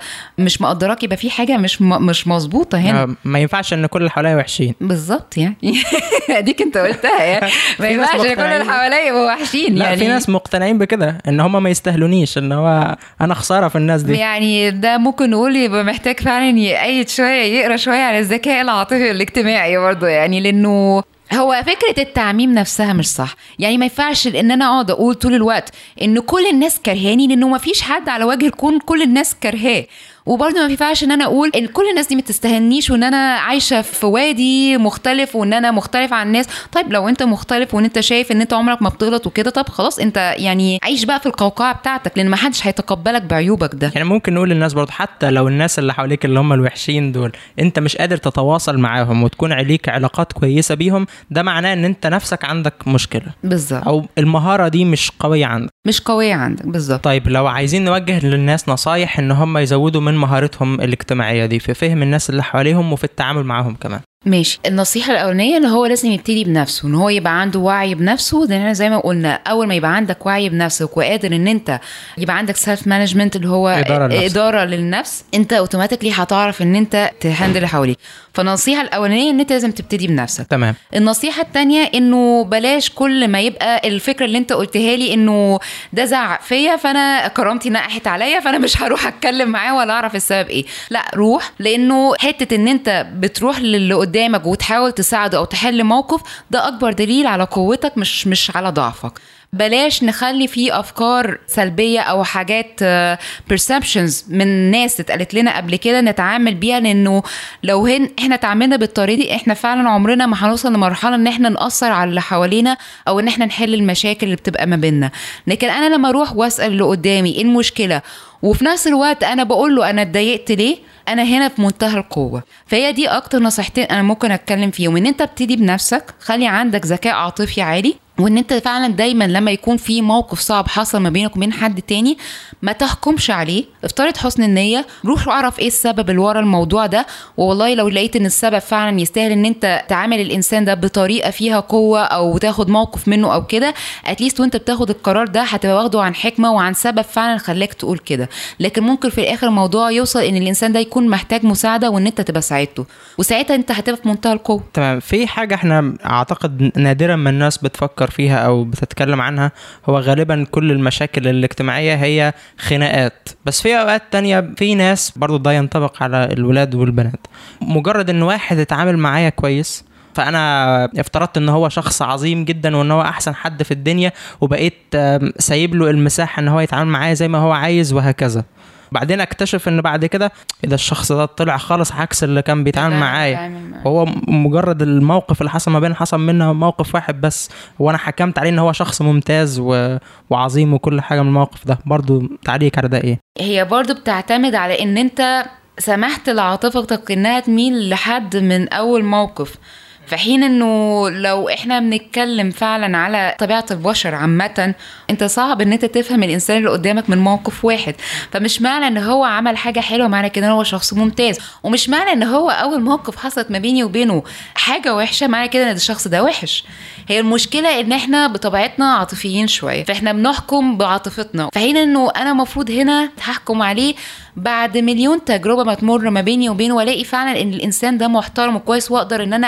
مش مقدراك، يبقى في حاجه مش مظبوطه هنا. ما ينفعش ان كل اللي حواليا وحشين. بالظبط يعني اديك انت قلتها يعني ما ينفعش ان كل اللي حواليا يبقوا وحشين. يعني في ناس مقتنعين بكده ان هم ما يستاهلونيش، ان هو انا خساره في الناس دي. يعني ده ممكن نقول يبقى محتاج فعلا يقيد شويه، يقرا شويه على الذكاء العاطفي والاجتماعي برضه، يعني لانه هو فكرة التعميم نفسها مش صح. يعني ما ينفعش ان انا اقعد اقول طول الوقت ان كل الناس كرهاني، لانه ما فيش حد على وجه الكون كل الناس كرهاه. وبرضه ما ينفعش ان انا اقول ان كل الناس دي ما تستهنيش وان انا عايشه في وادي مختلف وان انا مختلف عن الناس. طيب لو انت مختلف وان انت شايف ان انت عمرك ما بتغلط وكده، طب خلاص انت يعني عيش بقى في القوقعه بتاعتك، لان ما حدش هيتقبلك بعيوبك ده. يعني ممكن نقول للناس برضه حتى لو الناس اللي حواليك اللي هم الوحشين دول انت مش قادر تتواصل معاهم وتكون عليك علاقات كويسه بيهم، ده معناه ان انت نفسك عندك مشكله. بالظبط. او المهاره دي مش قويه عندك. بالظبط. طيب لو عايزين نوجه للناس نصايح ان هم يزودوا من مهارتهم الاجتماعية دي في فهم الناس اللي حواليهم وفي التعامل معهم كمان. ماشي. النصيحة الأولانية إن هو لازم يبتدي بنفسه، إن هو يبقى عنده وعي بنفسه. لأن زي ما قلنا أول ما يبقى عندك وعي بنفسك وقادر إن أنت يبقى عندك سيلف مانجمنت اللي هو إدارة للنفس، أنت أوتوماتيكلي هتعرف إن أنت تهندل اللي حواليك. فالنصيحة الأولانية إن أنت لازم تبتدي بنفسك. تمام. النصيحة التانية إنه بلاش كل ما يبقى الفكرة اللي أنت قلتها لي إنه ده زعق فيا فأنا كرامتي نقحت عليا فأنا مش هروح أتكلم معاه ولا أعرف السبب إيه. لا، روح. لأنه حتة إن أنت بتروح للي قدامك وتحاول تساعده أو تحل موقف، ده أكبر دليل على قوتك مش على ضعفك. بلاش نخلي فيه أفكار سلبية أو حاجات perceptions من ناس اتقالت لنا قبل كده نتعامل بيها، لأنه لو احنا تعاملنا بالطريقة دي احنا فعلا عمرنا ما هنوصل لمرحلة ان احنا نأثر على اللي حوالينا أو ان احنا نحل المشاكل اللي بتبقى ما بيننا. لكن أنا لما أروح وأسأل اللي قدامي ايه المشكلة وفي نفس الوقت أنا بقول له أنا اتضايقت ليه، أنا هنا في منتهى القوة. فهي دي أكتر نصيحتين أنا ممكن أتكلم فيهم، إن أنت ابتدي بنفسك، خلي عندك ذكاء عاطفي عالي، وان انت فعلا دايما لما يكون في موقف صعب حصل ما بينك وبين حد تاني ما تحكمش عليه، افترض حسن النية، روح واعرف ايه السبب اللي ورا الموضوع ده. والله لو لقيت ان السبب فعلا يستاهل ان انت تعامل الانسان ده بطريقة فيها قوة او تاخد موقف منه او كده، اتليست وانت بتاخد القرار ده هتبقى واخده عن حكمة وعن سبب فعلا خلاك تقول كده. لكن ممكن في الاخر الموضوع يوصل ان الانسان ده يكون محتاج مساعدة وان انت تبقى ساعدته، وساعتها انت هتبقى في منتهى القوة. تمام. في حاجة احنا اعتقد نادرا ما الناس بتفكر فيها او بتتكلم عنها، هو غالبا كل المشاكل الاجتماعية هي خناقات. بس في اوقات تانية في ناس برضو ده ينطبق على الولاد والبنات، مجرد ان واحد اتعامل معايا كويس فانا افترضت ان هو شخص عظيم جدا وان هو احسن حد في الدنيا، وبقيت سايب له المساحة ان هو يتعامل معايا زي ما هو عايز وهكذا. بعدين اكتشف ان بعد كده اذا الشخص ده طلع خالص عكس اللي كان بيتعامل معايا، هو مجرد الموقف اللي حصل ما بين حصل منه موقف واحد بس وانا حكمت عليه ان هو شخص ممتاز وعظيم وكل حاجة من الموقف ده. برضو تعليق على ده ايه؟ هي برضو بتعتمد على ان انت سمحت لعاطفتك انها تميل لحد من اول موقف، في حين انه لو احنا بنتكلم فعلا على طبيعة البشر عامة، انت صعب ان انت تفهم الانسان اللي قدامك من موقف واحد. فمش معنى ان هو عمل حاجة حلوة معنى كده ان هو شخص ممتاز، ومش معنى ان هو اول موقف حصلت ما بيني وبينه حاجة وحشة معنى كده ان الشخص ده وحش. هي المشكلة ان احنا بطبيعتنا عاطفيين شوية، فاحنا بنحكم بعاطفتنا، في حين انه انا مفروض هنا هحكم عليه بعد مليون تجربة ما تمر ما بيني وبينه، والاقي فعلا ان الانسان ده محترم وكويس واقدر ان انا اعتمد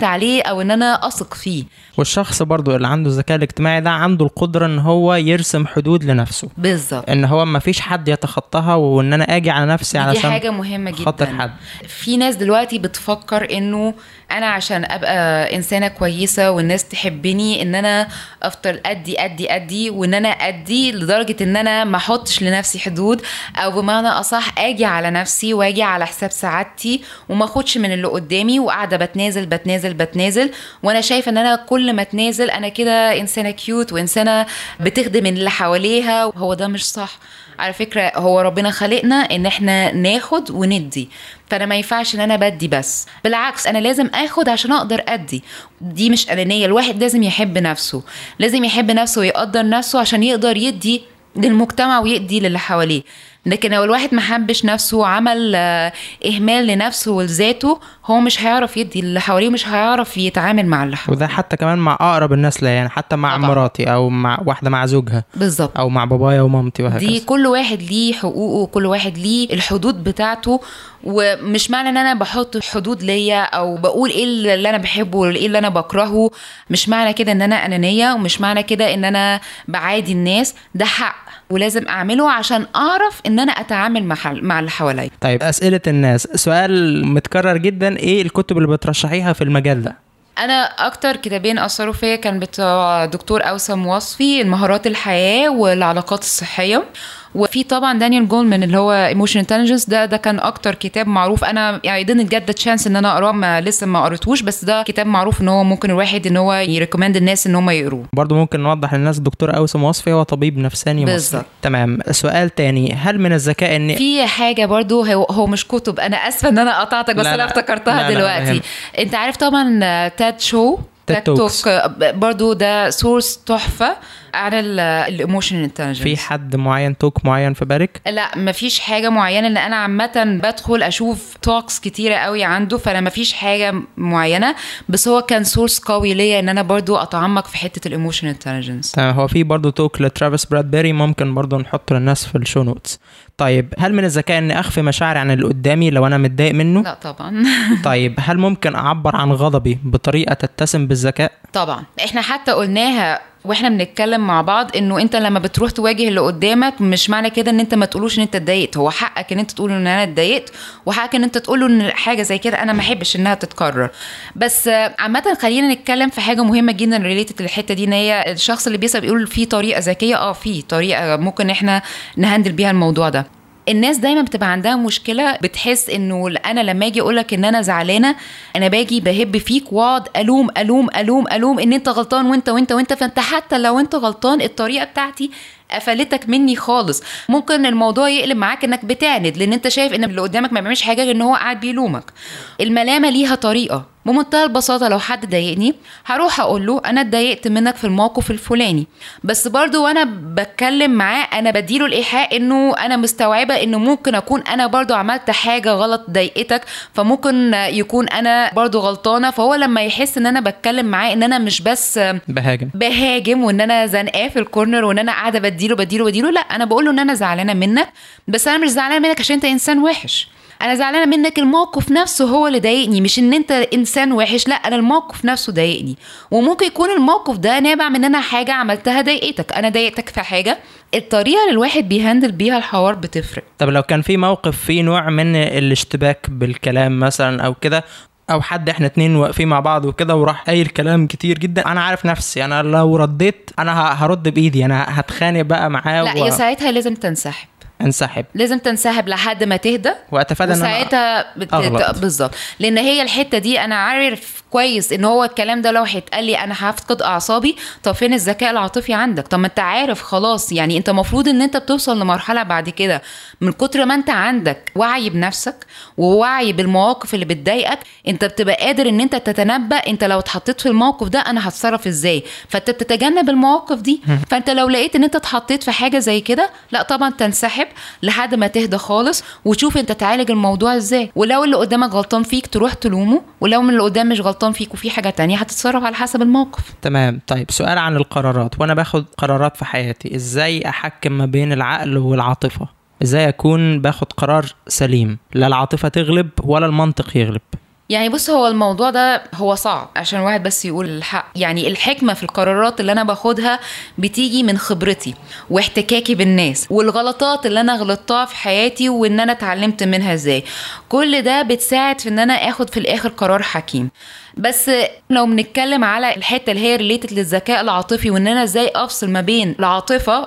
اعتمد عليه او ان انا اثق فيه. والشخص برضو اللي عنده الذكاء الاجتماعي ده عنده القدرة ان هو يرسم حدود لنفسه، بالظبط، ان هو ما فيش حد يتخطاها، وان انا اجي على نفسي علشان دي حاجة مهمة جدا. خاطر حد. في ناس دلوقتي بتفكر انه انا عشان ابقى انسانة كويسة والناس تحبني ان انا افضل ادي وان انا ادي لدرجة ان انا ما احطش لنفسي حدود، او بمعنى اصح اجي على نفسي واجي على حساب سعادتي وما اخدش من اللي قدامي، وقاعدة بتنازل وانا شايفة ان انا كل ما اتنازل انا كده انسانة كيوت وانسانة بتخدم اللي حواليها. وهو ده مش صح على فكرة. هو ربنا خلقنا ان احنا ناخد وندي، فانا ما ينفعش ان انا بدي بس، بالعكس انا لازم اخد عشان اقدر ادي. دي مش انانية، الواحد لازم يحب نفسه، لازم يحب نفسه ويقدر نفسه عشان يقدر يدي للمجتمع ويدي للي حواليه. لكن لو الواحد ما حبش نفسه وعمل اهمال لنفسه ولذاته، هو مش هيعرف يدي اللي حواليه، مش هيعرف يتعامل مع اللي حواليه. وده حتى كمان مع اقرب الناس ليا، يعني حتى مع طبعا. مراتي او مع واحده مع زوجها بالظبط، او مع بابايا ومامتي وهكذا. دي كل واحد ليه حقوقه وكل واحد ليه الحدود بتاعته. ومش معنى ان انا بحط حدود ليا او بقول ايه اللي انا بحبه وايه اللي انا بكرهه، مش معنى كده ان انا انانية، ومش معنى كده ان انا بعادي الناس. ده حق ولازم اعمله عشان اعرف ان انا اتعامل مع اللي حواليا. طيب اسئله الناس، سؤال متكرر جدا، ايه الكتب اللي بترشحيها في المجال ده؟ انا اكتر كتابين اثروا فيا كان بتاع دكتور اوسم وصفي، المهارات الحياه والعلاقات الصحيه. وفي طبعا دانيال جولمان اللي هو Emotional Intelligence، ده كان اكتر كتاب معروف. انا يعني didn't get the chance ان انا اقراه، لسه ما قريتوش، بس ده كتاب معروف ان هو ممكن الواحد ان هو يريكومند الناس ان هم يقروه. برضو ممكن نوضح للناس الدكتور اوسم وصفي هو طبيب نفساني مصري. بالظبط. تمام. سؤال تاني، هل من الذكاء ان في حاجه برضو هو مش كتب، انا اسفه ان انا قطعتك بس انا افتكرتها دلوقتي. انت عارف طبعا تاد شو، تيد توك برضو ده سورس تحفة عن الايموشنال انتليجنس. في حد معين توك معين في بالك؟ لا مفيش حاجة معينة، لأن أنا عامة بدخل أشوف توكس كتيرة قوي عنده، فأنا مفيش حاجة معينة، بس هو كان سورس قوي ليا إن أنا برضو أتعمق في حتة الايموشنال انتليجنس. هو في برضو توك لترافيس برادبيري، ممكن برضو نحط للناس في الشو نوتس. طيب هل من الذكاء إني أخفي مشاعري عن اللي قدامي لو أنا متضايق منه؟ لا طبعا. طيب هل ممكن أعبر عن غضبي بطريقة تتسم بالذكاء؟ طبعا. إحنا حتى قلناها واحنا بنتكلم مع بعض، انه انت لما بتروح تواجه اللي قدامك مش معنى كده ان انت ما تقولوش ان انت اتضايقت. هو حقك ان انت تقول ان انا اتضايقت، وحقك ان انت تقوله ان حاجه زي كده انا ما احبش انها تتكرر. بس عامه خلينا نتكلم في حاجه مهمه جدا ريليتد للحته دي، ان هي الشخص اللي بيسأل بيقول في طريقه ذكيه. في طريقه ممكن احنا نهندل بيها الموضوع ده. الناس دايما بتبقى عندها مشكلة، بتحس انه انا لما اجي اقولك ان انا زعلانة انا باجي بهب فيك واقعد الوم الوم الوم الوم ان انت غلطان وانت وانت وانت، فانت حتى لو انت غلطان الطريقة بتاعتي قفلتك مني خالص. ممكن الموضوع يقلب معاك انك بتعند، لان انت شايف ان اللي قدامك ما بيعملش حاجه غير ان هو قاعد بيلومك. الملامه ليها طريقه بمنتهى البساطه. لو حد ضايقني هروح اقول له انا اتضايقت منك في الموقف الفلاني، بس برضو وانا بتكلم معاه انا بديله الايحاء انه انا مستوعبه انه ممكن اكون انا برضو عملت حاجه غلط ضايقتك، فممكن يكون انا برضو غلطانه. فهو لما يحس ان انا بتكلم معاه ان انا مش بس بهاجم وان انا زنقاه في الكورنر وان انا قاعده بديله، لا، انا بقول له ان انا زعلانه منك، بس انا مش زعلانه منك عشان انت انسان وحش. انا زعلانه منك الموقف نفسه هو اللي ضايقني، مش ان انت انسان وحش، لا، انا الموقف نفسه ضايقني. وممكن يكون الموقف ده نابع من انا حاجه عملتها ضايقتك، انا ضايقتك في حاجه. الطريقه اللي الواحد بيهندل بيها الحوار بتفرق. طب لو كان في موقف فيه نوع من الاشتباك بالكلام مثلا او كده، او حد احنا اتنين واقفين مع بعض وكده وراح قايل كلام كتير جدا، انا عارف نفسي انا لو رديت انا هرد بايدي، انا هتخانق بقى معاه. لا، ساعتها لازم انسحب، لازم تنسحب لحد ما تهدى واتفادى وساعتها بالظبط. لان هي الحته دي انا عارف كويس ان هو الكلام ده لو هيتقال لي انا هفقد اعصابي. طب فين الذكاء العاطفي عندك؟ طب ما انت عارف خلاص، يعني انت مفروض ان انت بتوصل لمرحله بعد كده من كتر ما انت عندك وعي بنفسك ووعي بالمواقف اللي بتضايقك، انت بتبقى قادر ان انت تتنبأ انت لو اتحطيت في الموقف ده انا هتصرف ازاي، فانت بتتجنب المواقف دي. فانت لو لقيت ان انت اتحطيت في حاجه زي كده، لا طبعا تنسحب لحد ما تهدى خالص وتشوف انت تعالج الموضوع ازاي. ولو اللي قدامك غلطان فيك تروح تلومه، ولو من اللي قدام مش غلطان فيك وفي حاجه تانية هتتصرف على حسب الموقف. تمام. طيب سؤال عن القرارات، وانا باخد قرارات في حياتي، ازاي احكم ما بين العقل والعاطفه؟ ازاي اكون باخد قرار سليم لا العاطفه تغلب ولا المنطق يغلب؟ يعني بص، هو الموضوع ده هو صعب عشان واحد بس يقول الحق. يعني الحكمة في القرارات اللي أنا باخدها بتيجي من خبرتي واحتكاكي بالناس والغلطات اللي أنا غلطتها في حياتي وإن أنا اتعلمت منها إزاي. كل ده بتساعد في إن أنا أخد في الآخر قرار حكيم. بس لو بنتكلم على الحته اللي هي ريليتد للذكاء العاطفي وان انا ازاي افصل ما بين العاطفه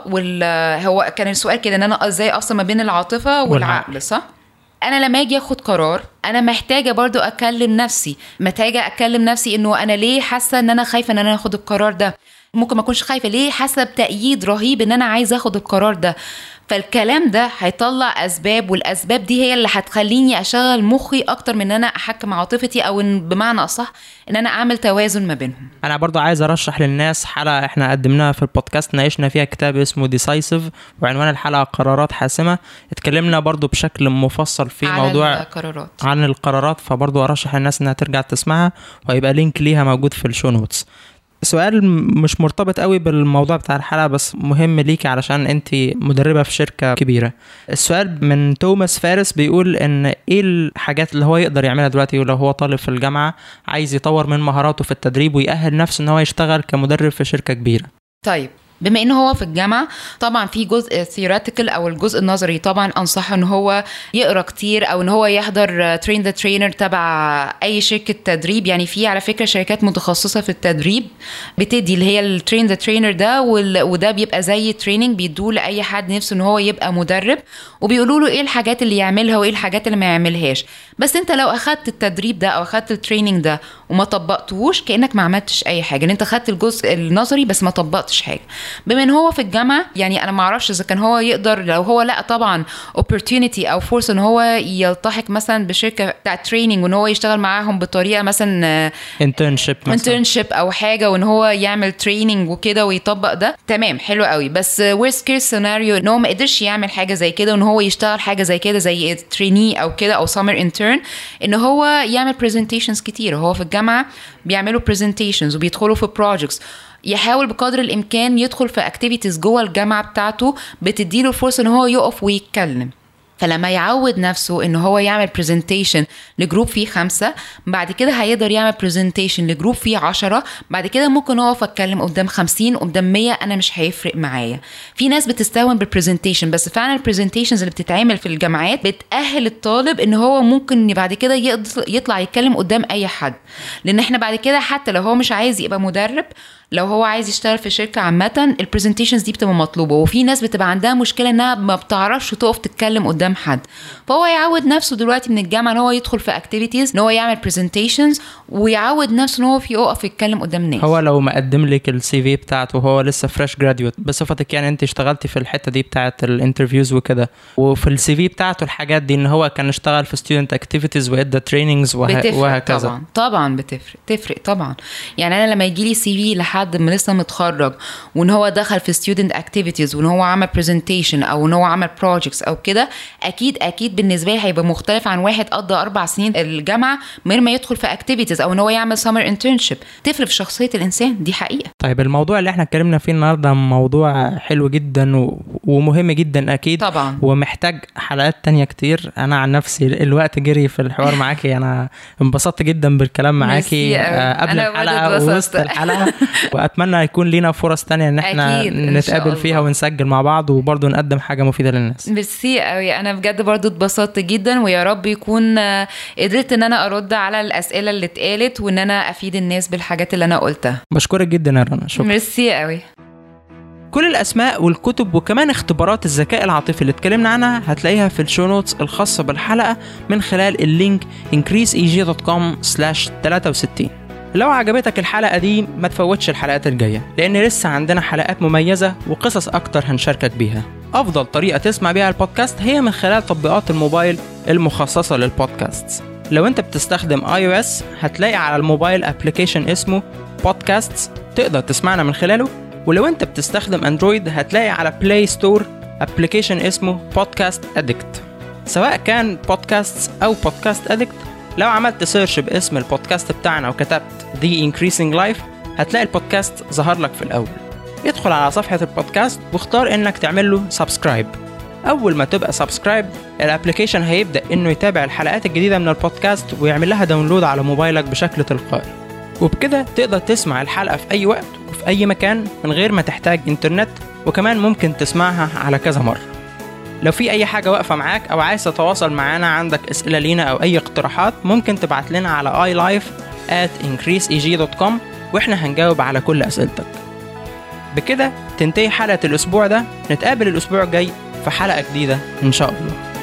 هو كان السؤال كده ان انا ازاي افصل ما بين العاطفه والعقل، صح؟ انا لما اجي اخد قرار انا محتاجه برضو اكلم نفسي، محتاجه اكلم نفسي انه انا ليه حاسه ان انا خايفه ان انا اخد القرار ده. ممكن ما اكونش خايفه، ليه حاسه بتأييد رهيب ان انا عايزه اخد القرار ده. فالكلام ده هيطلع اسباب، والاسباب دي هي اللي هتخليني اشغل مخي اكتر من ان انا احكم عاطفتي، او إن بمعنى اصح ان انا اعمل توازن ما بينهم. انا برضو عايز ارشح للناس حلقه احنا قدمناها في البودكاست، ناقشنا فيها كتاب اسمه ديسايسيف، وعنوان الحلقه قرارات حاسمه. اتكلمنا برضو بشكل مفصل في موضوع عن القرارات، فبرضو ارشح للناس انها ترجع تسمعها، وهيبقى لينك ليها موجود في الشو نوتس. سؤال مش مرتبط قوي بالموضوع بتاع الحلقة بس مهم ليكي علشان انتي مدربة في شركة كبيرة. السؤال من توماس فارس بيقول ان ايه الحاجات اللي هو يقدر يعملها دلوقتي ولو هو طالب في الجامعة عايز يطور من مهاراته في التدريب ويأهل نفسه ان هو يشتغل كمدرب في شركة كبيرة. طيب، بما انه هو في الجامعة طبعا في جزء theoretical او الجزء النظري، طبعا انصحه ان هو يقرأ كتير او ان هو يحضر train the trainer تبع اي شركة تدريب. يعني في على فكرة شركات متخصصة في التدريب بتدي اللي هي train the trainer ده، وده بيبقى زي تريننج بيدوه لأي حد نفسه ان هو يبقى مدرب، وبيقولوا له ايه الحاجات اللي يعملها وايه الحاجات اللي ما يعملهاش. بس انت لو اخدت التدريب ده او اخدت التريننج ده وما طبقتهوش كأنك ما عملتش اي حاجة، ان انت اخدت الجزء النظري بس ما طبقتش حاجة. بما ان هو في الجامعة، يعني انا ما اعرفش اذا كان هو يقدر، لو هو لا طبعا opportunity او فرصة ان هو يلتحق مثلا بشركة بتاع تريننج وان هو يشتغل معاهم بطريقة مثلا internship او حاجة، وان هو يعمل تريننج وكده ويطبق ده، تمام حلو قوي. بس worst case scenario ان هو ما قدرش يعمل حاجة زي كده وان هو يشتغل حاجة زي كده زي trainee او كده او summer intern، ان هو يعمل presentations كتير. هو في الجامعة بيعملوا presentations وبيدخلوا في projects، يحاول بقدر الامكان يدخل في activities جوه الجامعة بتاعته بتديله فرصة ان هو يقف ويتكلم. فلما يعود نفسه ان هو يعمل presentation لجروب فيه 5، بعد كده هيقدر يعمل presentation لجروب فيه 10، بعد كده ممكن اقف اتكلم قدام 50 قدام 100، انا مش هيفرق معايا. في ناس بتستهون بالبرزنتيشن، بس فعلا البرزنتيشنز اللي بتتعمل في الجامعات بتأهل الطالب ان هو ممكن بعد كده يطلع يتكلم قدام اي حد. لان احنا بعد كده حتى لو هو مش عايز يبقى مدرب، لو هو عايز يشتغل في شركة عامة، البرزنتيشنز دي بتبقى مطلوبة. وفي ناس بتبقى عندها مشكلة انها ما بتعرفش تقف تتكلم قدام حد، فهو يعود نفسه دلوقتي من الجامعة ان هو يدخل في اكتيفيتيز، ان هو يعمل برزنتيشنز، ويعود نفسه ان هو يقف يتكلم قدام الناس. هو لو مقدم لك السي في بتاعته وهو لسه فريش جراديوت بصفتك، يعني انت اشتغلتي في الحتة دي بتاعة الانترفيوز وكده، وفي السي في بتاعته الحاجات دي ان هو كان اشتغل في ستودنت اكتيفيتيز وادى تريننجز وهكذا، طبعا بتفرق طبعا. يعني انا لما يجي لي سي في لحد من لسه متخرج وان هو دخل في ستودنت اكتيفيتيز وان هو عمل برزنتيشن او ان هو عمل بروجكتس او كده، اكيد بالنسبه لي هيبقى مختلف عن واحد قضى 4 سنين الجامعه من ما يدخل في اكتيفيتيز او ان هو يعمل سمر انترنشيب. تفرق في شخصيه الانسان، دي حقيقه. طيب الموضوع اللي احنا اتكلمنا فيه النهارده موضوع حلو جدا ومهم جدا اكيد طبعا، ومحتاج حلقات تانية كتير. انا عن نفسي الوقت جري في الحوار معاكي، انا انبسطت جدا بالكلام معاكي قبل الحلقه ووسط الحلقه، واتمنى يكون لينا فرص تانية ان احنا نتقابل فيها ونسجل مع بعض وبرضه نقدم حاجه مفيده للناس. ميرسي قوي، انا بجد برضه اتبسطت جدا، ويا رب يكون قدرت ان انا ارد على الاسئله اللي اتقالت وان انا افيد الناس بالحاجات اللي انا قلتها. بشكرك جدا يا رنا، شكرا. ميرسي قوي. كل الأسماء والكتب وكمان اختبارات الذكاء العاطفي اللي اتكلمنا عنها هتلاقيها في الشو نوتس الخاصة بالحلقة من خلال اللينك increaseeg.com/63. لو عجبتك الحلقة دي ما تفوتش الحلقات الجاية، لأن لسه عندنا حلقات مميزة وقصص أكتر هنشاركك بيها. أفضل طريقة تسمع بيها البودكاست هي من خلال تطبيقات الموبايل المخصصة للبودكاست. لو أنت بتستخدم iOS هتلاقي على الموبايل أبليكيشن اسمه بودكاست تقدر تسمعنا من خلاله، ولو انت بتستخدم اندرويد هتلاقي على بلاي ستور ابليكيشن اسمه بودكاست ادكت. سواء كان بودكاست او بودكاست ادكت، لو عملت سيرش باسم البودكاست بتاعنا وكتبت The Increasing Life هتلاقي البودكاست ظهر لك في الاول. ادخل على صفحة البودكاست واختار انك تعمل له سبسكرايب. اول ما تبقى سبسكرايب الابليكيشن هيبدأ انه يتابع الحلقات الجديدة من البودكاست ويعمل لها داونلود على موبايلك بشكل تلقائي، وبكده تقدر تسمع الحلقة في اي وقت وفي اي مكان من غير ما تحتاج انترنت، وكمان ممكن تسمعها على كذا مرة. لو في اي حاجة واقفة معاك او عايز تتواصل معانا، عندك اسئلة لينا او اي اقتراحات، ممكن تبعت لنا على ilife@increaseeg.com واحنا هنجاوب على كل اسئلتك. بكده تنتهي حلقة الاسبوع ده، نتقابل الاسبوع الجاي في حلقة جديدة ان شاء الله.